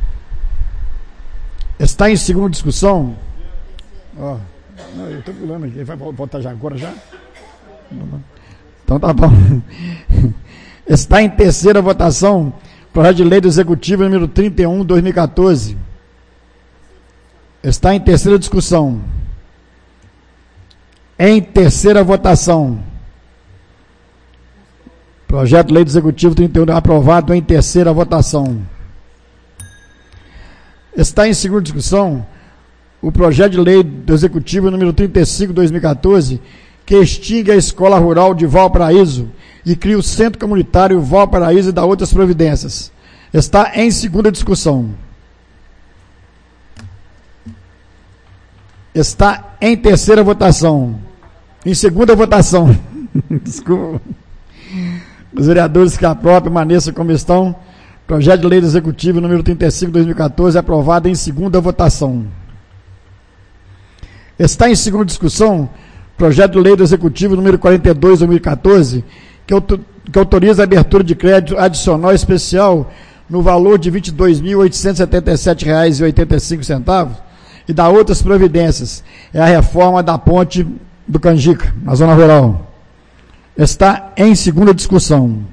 Está em segunda discussão? Ó, oh, eu estou pulando aqui. Vai votar já agora já? Então tá bom. Está em terceira votação. Projeto de Lei do Executivo número trinta e um, dois mil e quatorze. Está em terceira discussão. Em terceira votação. Projeto de Lei do Executivo trinta e um, aprovado em terceira votação. Está em segunda discussão o projeto de Lei do Executivo número trinta e cinco, dois mil e quatorze, que extingue a Escola Rural de Valparaíso e cria o Centro Comunitário Valparaíso e dá outras providências. Está em segunda discussão. Está em terceira votação. Em segunda votação. Desculpa. Os vereadores que aprovam permaneçam como estão. Projeto de Lei do Executivo número trinta e cinco, dois mil e quatorze, aprovado em segunda votação. Está em segunda discussão Projeto de Lei do Executivo número quarenta e dois, dois mil e quatorze, que, auto, que autoriza a abertura de crédito adicional especial no valor de vinte e dois mil oitocentos e setenta e sete reais e oitenta e cinco centavos e dá outras providências. É a reforma da ponte do Canjica, na zona rural. Está em segunda discussão.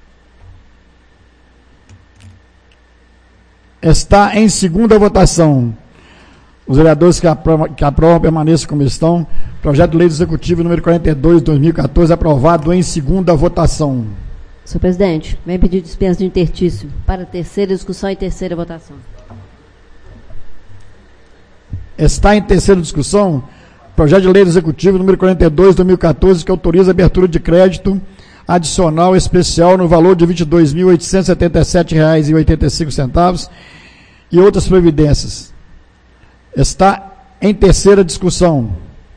Está em segunda votação. Os vereadores que aprovam, que aprovam permaneçam como estão. Projeto de Lei do Executivo número quarenta e dois, dois mil e quatorze, aprovado em segunda votação. Senhor presidente, vem pedir dispensa de intertício para terceira discussão e terceira votação. Está em terceira discussão Projeto de Lei do Executivo número quarenta e dois, dois mil e quatorze, que autoriza a abertura de crédito adicional especial no valor de vinte e dois mil oitocentos e setenta e sete reais e oitenta e cinco centavos e outras providências. Está em terceira discussão.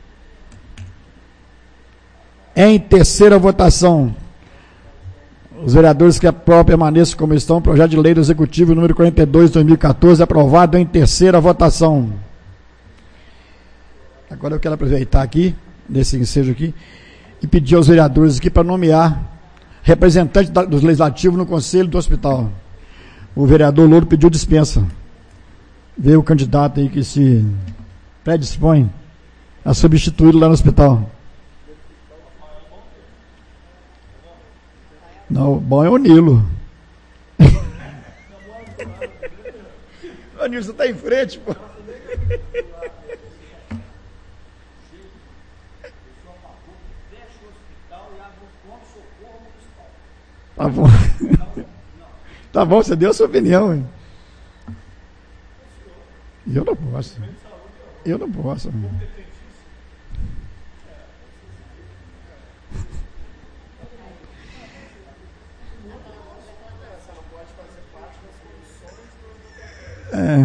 Em terceira votação. Os vereadores que aprovam permaneçam como estão. Projeto de Lei do Executivo número quarenta e dois, dois mil e quatorze, aprovado em terceira votação. Agora eu quero aproveitar aqui, nesse ensejo aqui, e pedir aos vereadores aqui para nomear representante da, dos legislativos no Conselho do Hospital. O vereador Louro pediu dispensa. Veio o candidato aí que se predispõe a substituí-lo lá no hospital. Não, bom é o Nilo. Ô Nilo, você está em frente, pô. Tá bom. Tá bom, você deu a sua opinião, hein? Eu não posso. Eu não posso. É.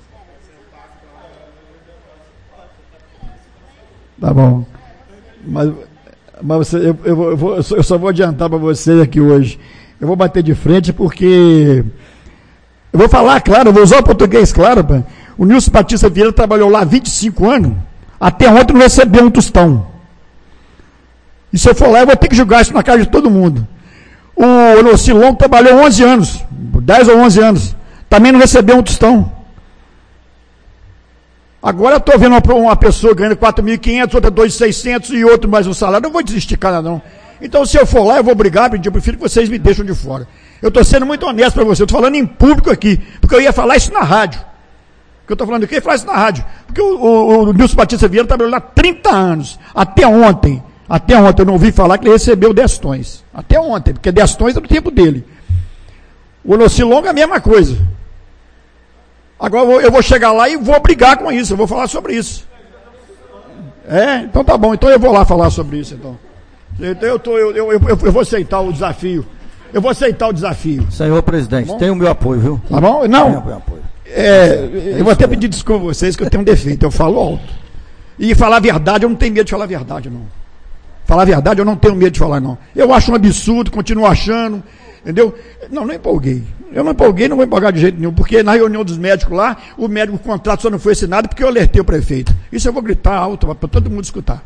Tá bom. Mas, mas você, eu, eu, eu, vou, eu só vou adiantar para vocês aqui hoje. Eu vou bater de frente porque... Eu vou falar, claro, eu vou usar o português, claro. Pá. O Nilson Batista Vieira trabalhou lá há vinte e cinco anos. Até ontem não recebeu um tostão. E se eu for lá, eu vou ter que julgar isso na cara de todo mundo. O Onocir Longo trabalhou onze anos, dez ou onze anos, também não recebeu um tostão. Agora eu estou vendo uma, uma pessoa ganhando quatro mil e quinhentos, outra dois mil e seiscentos e outro mais um salário. Não vou desistir, cara, não. Então, se eu for lá, eu vou brigar, eu prefiro que vocês me deixem de fora. Eu estou sendo muito honesto para você, eu estou falando em público aqui, porque eu ia falar isso na rádio. Porque eu estou falando aqui, eu ia falar isso na rádio. Porque o, o, o Nilson Batista Vieira trabalhou lá trinta anos, até ontem. Até ontem eu não ouvi falar que ele recebeu destões. Até ontem, porque destões é do tempo dele. O Onocir Longo é a mesma coisa. Agora eu vou, eu vou chegar lá e vou brigar com isso, eu vou falar sobre isso. É, então tá bom, então eu vou lá falar sobre isso, então. Então eu, tô, eu, eu, eu, eu vou aceitar o desafio. Eu vou aceitar o desafio. Senhor presidente, tá tem o meu apoio, viu? Tá bom? Não. Tem o meu apoio. É, é eu vou até pedir desculpa a vocês que eu tenho um defeito, eu falo alto. E falar a verdade, eu não tenho medo de falar a verdade, não. Falar a verdade, eu não tenho medo de falar, não. Eu acho um absurdo, continuo achando, entendeu? Não, não empolguei. Eu não empolguei, não vou empolgar de jeito nenhum, porque na reunião dos médicos lá, o médico, o contrato só não foi assinado porque eu alertei o prefeito. Isso eu vou gritar alto para todo mundo escutar.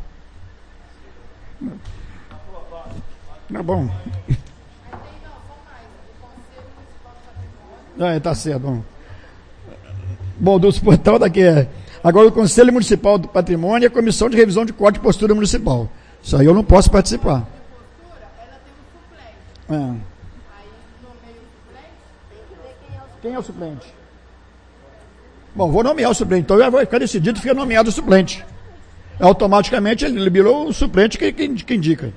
Tá bom. Ah, tá certo. Bom, bom do portal daqui é. Agora o Conselho Municipal do Patrimônio e a Comissão de Revisão de Código de Postura Municipal. Isso aí eu não posso participar. É. Quem é o suplente? Bom, vou nomear o suplente. Então já vai ficar decidido e fica nomeado o suplente. Automaticamente ele liberou o suplente que, que, que indica.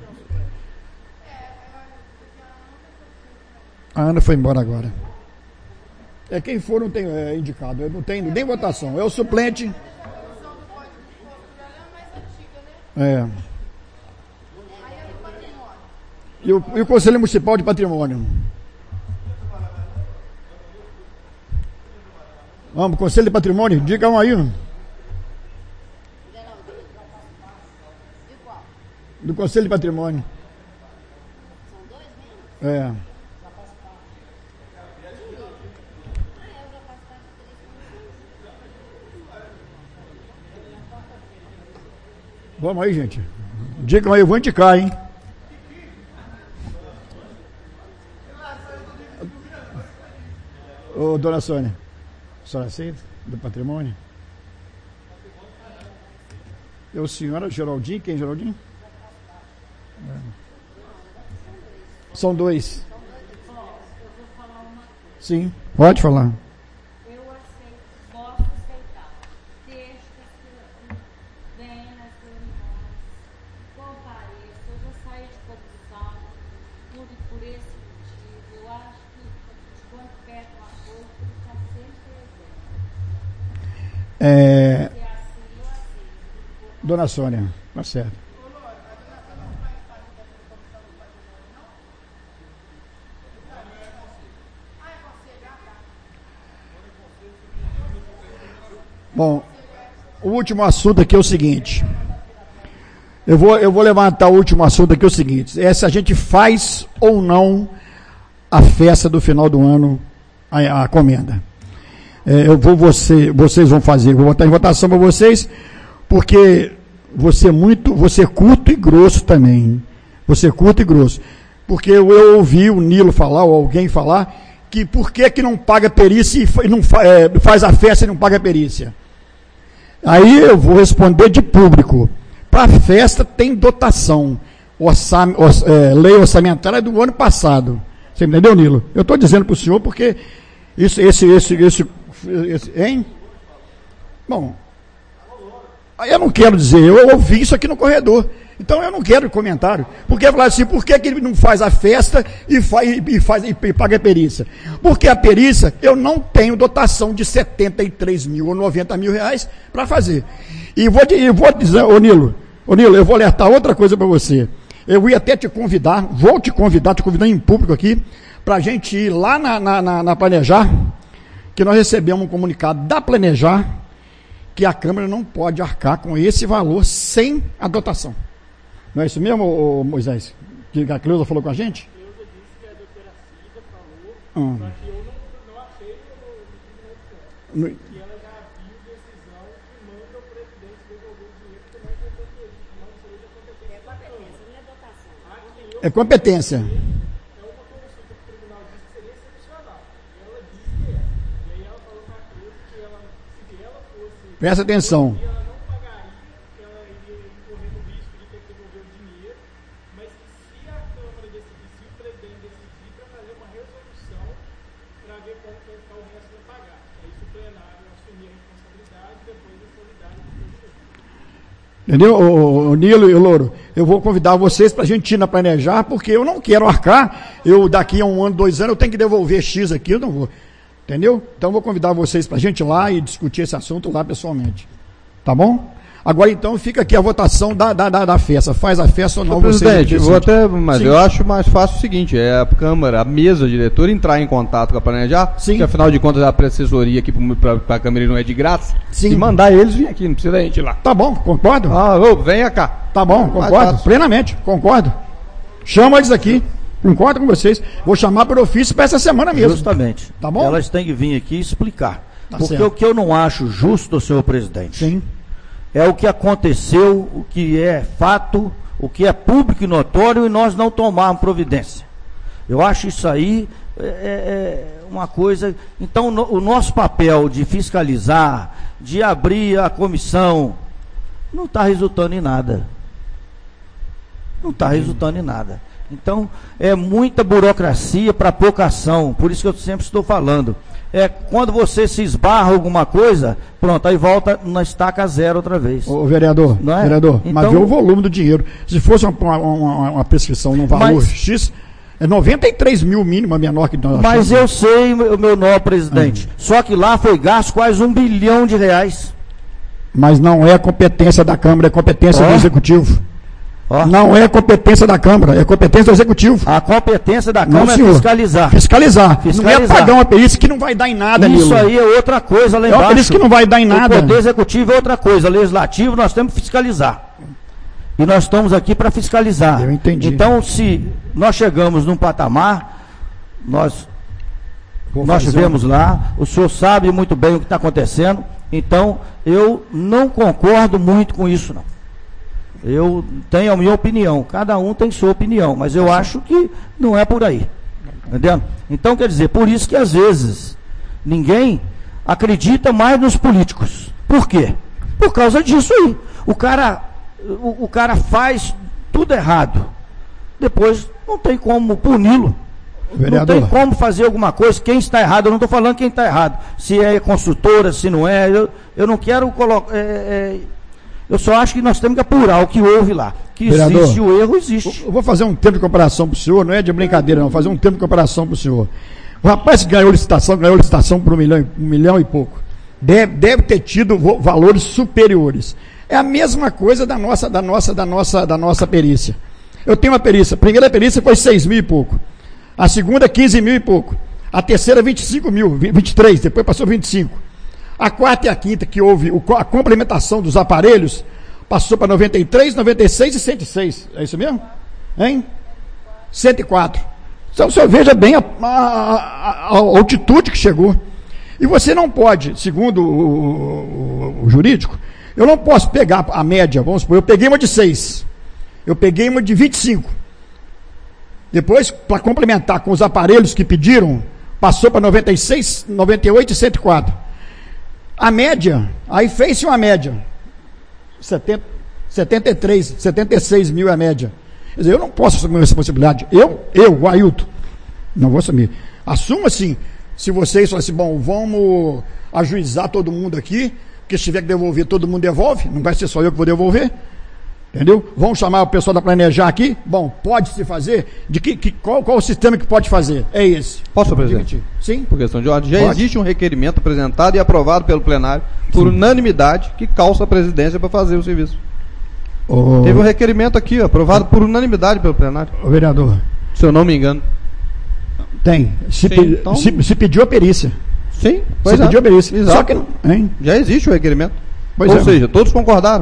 A Ana foi embora agora. É, quem for não tem é, indicado. Eu não tenho nem votação. É o suplente. É. E o, e o Conselho Municipal de Patrimônio? Vamos, Conselho de Patrimônio, diga um aí. Do Conselho de Patrimônio. É. Vamos aí, gente. Digam aí, eu vou indicar, hein? Ô, dona Sônia, a senhora aceita? Do patrimônio? É o senhor Geraldinho? Quem é Geraldinho? É. São dois. Sim, pode falar. Eu aceito, posso aceitar. Deixa que venha nas reuniões, compareça. Eu já saí de comissão, tudo por esse motivo. Eu acho que quando pega uma coisa, tem que estar sempre presente. É... Se é assim, eu aceito. Dona Sônia, tá certo. Bom, o último assunto aqui é o seguinte. Eu vou, eu vou levantar o último assunto aqui, é o seguinte. É se a gente faz ou não a festa do final do ano, a, a comenda. É, eu vou, você, vocês vão fazer, vou botar em votação para vocês, porque você é muito, você é curto e grosso também. Você é curto e grosso. Porque eu, eu ouvi o Nilo falar, ou alguém falar, que por que, que não paga perícia e não fa, é, faz a festa e não paga perícia. Aí eu vou responder de público. Para a festa tem dotação. Orçam, or, é, lei orçamentária do ano passado. Você entendeu, Nilo? Eu estou dizendo para o senhor porque isso, esse, esse, esse, esse, hein? Bom, aí eu não quero dizer, eu ouvi isso aqui no corredor. Então eu não quero comentário. Porque falar assim, por que, que ele não faz a festa e, faz, e, faz, e paga a perícia? Porque a perícia, eu não tenho dotação de setenta e três mil ou noventa mil reais para fazer. E vou, eu vou dizer, ô Nilo, ô Nilo, eu vou alertar outra coisa para você. Eu ia até te convidar, vou te convidar, te convidar em público aqui, para a gente ir lá na, na, na, na Planejar, que nós recebemos um comunicado da Planejar, que a Câmara não pode arcar com esse valor sem a dotação. Não é isso mesmo, ô, ô, Moisés? Que a Cleusa falou com a gente? A Cleusa disse que a doutora Cida falou, hum. Mas que eu não, não achei no, no, no, que ela já viu decisão que manda o presidente devolver o dinheiro que não é competente, não seja competente. É competência, não é dotação. É competência. Presta atenção. Entendeu, o, o Nilo e o Louro? Eu vou convidar vocês para a gente ir na planejar, porque eu não quero arcar. Eu, daqui a um ano, dois anos, eu tenho que devolver X aqui, eu não vou. Entendeu? Então, eu vou convidar vocês para a gente ir lá e discutir esse assunto lá pessoalmente. Tá bom? Agora, então, fica aqui a votação da, da, da, da festa. Faz a festa ou não, vocês presidente, eu vou até, mas Sim. eu acho mais fácil o seguinte, é a Câmara, a mesa diretora entrar em contato com a Planejar, Sim. que afinal de contas a assessoria aqui para a Câmara não é de graça, Sim. e mandar eles vir aqui, não precisa da gente ir lá. Tá bom, concordo? Ah, ô, venha cá. Tá bom, concordo, plenamente, concordo. Chama eles aqui, concordo com vocês. Vou chamar por ofício para essa semana mesmo. Justamente. Tá bom? Elas têm que vir aqui e explicar. Tá Porque certo. o que eu não acho justo, senhor presidente, Sim. é o que aconteceu, o que é fato, o que é público e notório, e nós não tomarmos providência. Eu acho isso aí é, é uma coisa... Então, no, o nosso papel de fiscalizar, de abrir a comissão, não está resultando em nada. Não está resultando em nada. Então, é muita burocracia para pouca ação. Por isso que eu sempre estou falando. É quando você se esbarra alguma coisa, pronto, aí volta na estaca zero outra vez. Ô, vereador, Não é? vereador, Então- mas vê o volume do dinheiro. Se fosse uma, uma, uma prescrição num valor Mas- X, é noventa e três mil mínimo, a menor que nós Mas achamos. eu sei, meu, meu nobre presidente, só que lá foi gasto quase um bilhão de reais. Mas não é competência da Câmara, é competência Ó. do Executivo. Ó. Não é competência da Câmara, é competência do Executivo. A competência da Não, Câmara é senhor. fiscalizar. Fiscalizar. Não é Fiscalizar. pagar uma perícia que não vai dar em nada, Isso Nilo. aí é outra coisa lá É uma embaixo. perícia que não vai dar em nada. O poder executivo é outra coisa, legislativo nós temos que fiscalizar. E nós estamos aqui para fiscalizar. Eu entendi. Então, se nós chegamos num patamar, nós, Vou nós fazer estivemos lá, o senhor sabe muito bem o que está acontecendo, então eu não concordo muito com isso, não. Eu tenho a minha opinião, cada um tem sua opinião, mas eu acho que não é por aí. Entendeu? Então, quer dizer, por isso que às vezes ninguém acredita mais nos políticos. Por quê? Por causa disso aí. O cara, o, o cara faz tudo errado. Depois não tem como puni-lo. Vereador. Não tem como fazer alguma coisa. Quem está errado, eu não estou falando quem está errado. Se é construtora, se não é. Eu, eu não quero colocar. É, é, eu só acho que nós temos que apurar o que houve lá. Que Vereador, existe o erro, existe. Eu vou fazer um tempo de comparação para o senhor, não é de brincadeira, não, fazer um tempo de comparação para o senhor. O rapaz que ganhou licitação, ganhou licitação por um milhão, um milhão e pouco. Deve, deve ter tido vo- valores superiores. É a mesma coisa da nossa, da nossa, da nossa, da nossa perícia. Eu tenho uma perícia, a primeira perícia foi seis mil e pouco. A segunda, quinze mil e pouco. A terceira, vinte e cinco mil, vinte e três, depois passou vinte e cinco. A quarta e a quinta, que houve o, a complementação dos aparelhos, passou para noventa e três, noventa e seis e cento e seis. É isso mesmo? Hein? cento e quatro. Então, o senhor veja bem a, a, a, a altitude que chegou. E você não pode, segundo o, o, o jurídico, eu não posso pegar a média, vamos supor, eu peguei uma de seis, eu peguei uma de vinte e cinco. Depois, para complementar com os aparelhos que pediram, passou para noventa e seis, noventa e oito e cento e quatro. A média, aí fez-se uma média. setenta, setenta e três, setenta e seis mil é a média. Quer dizer, eu não posso assumir essa possibilidade. Eu, eu, o Ailton, não vou assumir. Assumo assim, se vocês falam assim, bom, vamos ajuizar todo mundo aqui, porque se tiver que devolver, todo mundo devolve, não vai ser só eu que vou devolver. Entendeu? Vamos chamar o pessoal da Planejar aqui. Bom, pode se fazer? De que, que, qual, qual o sistema que pode fazer? É esse. Posso, presidente? Sim. Por questão de ordem. Já Pode. existe um requerimento apresentado e aprovado pelo plenário por unanimidade que calça a presidência para fazer o serviço. Ô, Teve um requerimento aqui, ó, aprovado por unanimidade pelo plenário, ô, vereador, se eu não me engano. tem. Se, Sim, pe- então- se, se pediu a perícia. Sim, Se pediu a perícia. Exato. Só que não. Hein? Já existe o requerimento. Pois Ou é. seja, todos concordaram.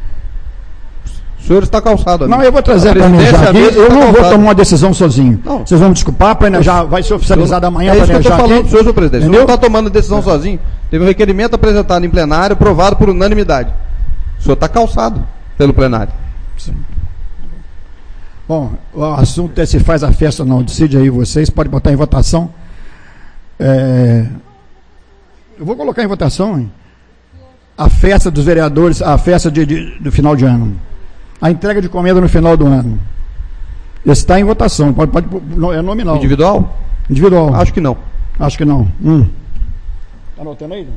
O senhor está calçado, amigo. Não, eu vou trazer A a Planejar presidência aqui. mesmo Eu está não vou calçada. tomar uma decisão sozinho. Não. Vocês vão me desculpar, a Planejar vai ser oficializado amanhã. É isso que eu Planejar estou falando aqui. para o senhor, senhor presidente. O senhor Entendeu? não está tomando decisão sozinho. Teve um requerimento apresentado em plenário, aprovado por unanimidade. O senhor está calçado pelo plenário. Bom, o assunto é se faz a festa ou não. Decide aí vocês, pode botar em votação. É, eu vou colocar em votação, hein? A festa dos vereadores, a festa de, de, do final de ano. A entrega de comida no final do ano. Está em votação, pode, pode, é nominal. Individual? Individual. Acho que não. Acho que não. Hum. Tá anotando aí?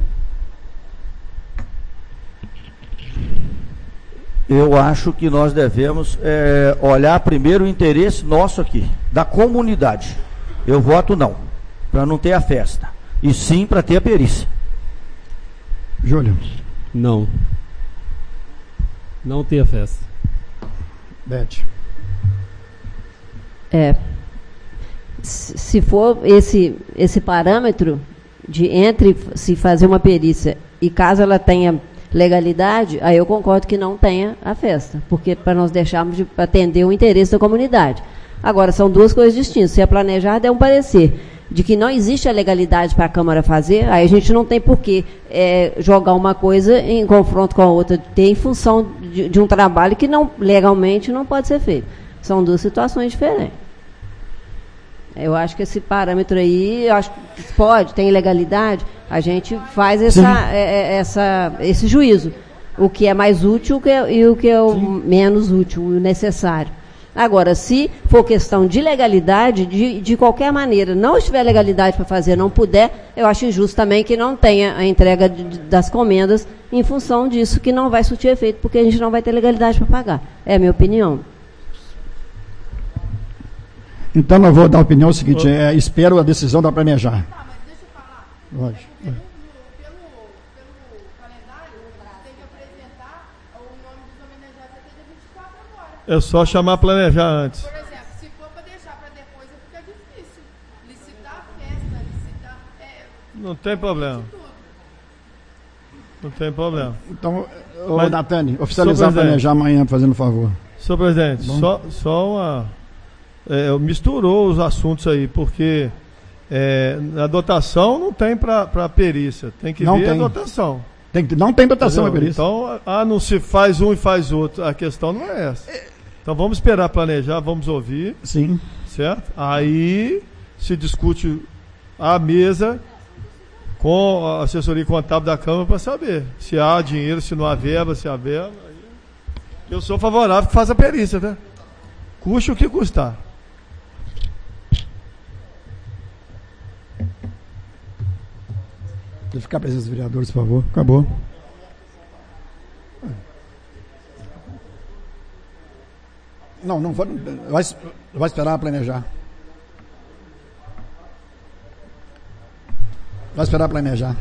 Eu acho que nós devemos é, olhar primeiro o interesse nosso aqui, da comunidade. Eu voto não, para não ter a festa. E sim para ter a perícia. Júlio. Não. Não ter a festa. Beth. É. Se for esse, esse parâmetro de entre se fazer uma perícia e caso ela tenha legalidade, aí eu concordo que não tenha a festa, porque para nós deixarmos de atender o interesse da comunidade. Agora, são duas coisas distintas. Se é planejado, é um parecer de que não existe a legalidade para a Câmara fazer, aí a gente não tem por que é, jogar uma coisa em confronto com a outra, ter em função de, de um trabalho que não, legalmente não pode ser feito. São duas situações diferentes. Eu acho que esse parâmetro aí, eu acho que pode, tem legalidade, a gente faz essa, é, essa, esse juízo. O que é mais útil e o que é o Sim. menos útil, o necessário. Agora, se for questão de legalidade, de, de qualquer maneira, não estiver legalidade para fazer, não puder, eu acho injusto também que não tenha a entrega de, das comendas em função disso, que não vai surtir efeito, porque a gente não vai ter legalidade para pagar. É a minha opinião. Então, eu vou dar a opinião seguinte, é, espero a decisão da Planejar. Tá, mas deixa eu falar. Lógico. É pelo, pelo, pelo calendário, tem que apresentar o nome dos homenageados até dia vinte e quatro agora. É só chamar Planejar antes. Por exemplo, se for para deixar para depois, fica difícil. Licitar a festa, licitar... É, não tem problema. Não tem problema. Então, ô, Mas, Natane, oficializar a Planejar amanhã, fazendo favor. Senhor presidente, só, só uma... É, misturou os assuntos aí, porque é, a dotação não tem para perícia, tem que não ver tem. a dotação. Tem, não tem dotação para perícia. Então, ah, não se faz um e faz outro, a questão não é essa. Então vamos esperar planejar, vamos ouvir. Sim. Certo? Aí se discute a mesa com a assessoria contábil da Câmara para saber se há dinheiro, se não há verba, se há verba. Eu sou favorável que faça a perícia, tá? Custe o que custar. Verificar a presença dos vereadores, por favor. Acabou. Não, não vai, vai, vai esperar planejar. Vai esperar planejar.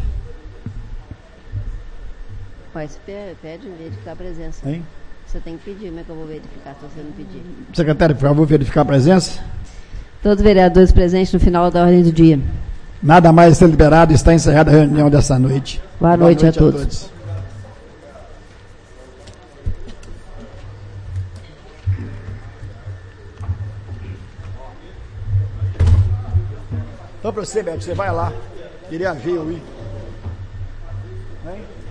Mas pede verificar a presença. Hein? Você tem que pedir, como é que eu vou verificar se você não pedir? Secretário, por favor, verificar a presença. Todos os vereadores presentes no final da ordem do dia. Nada mais ser liberado, está encerrada a reunião dessa noite. Boa, Boa noite, noite a, todos. a todos. Então, para você, Beto, você vai lá. Queria ver eu ir. Vem.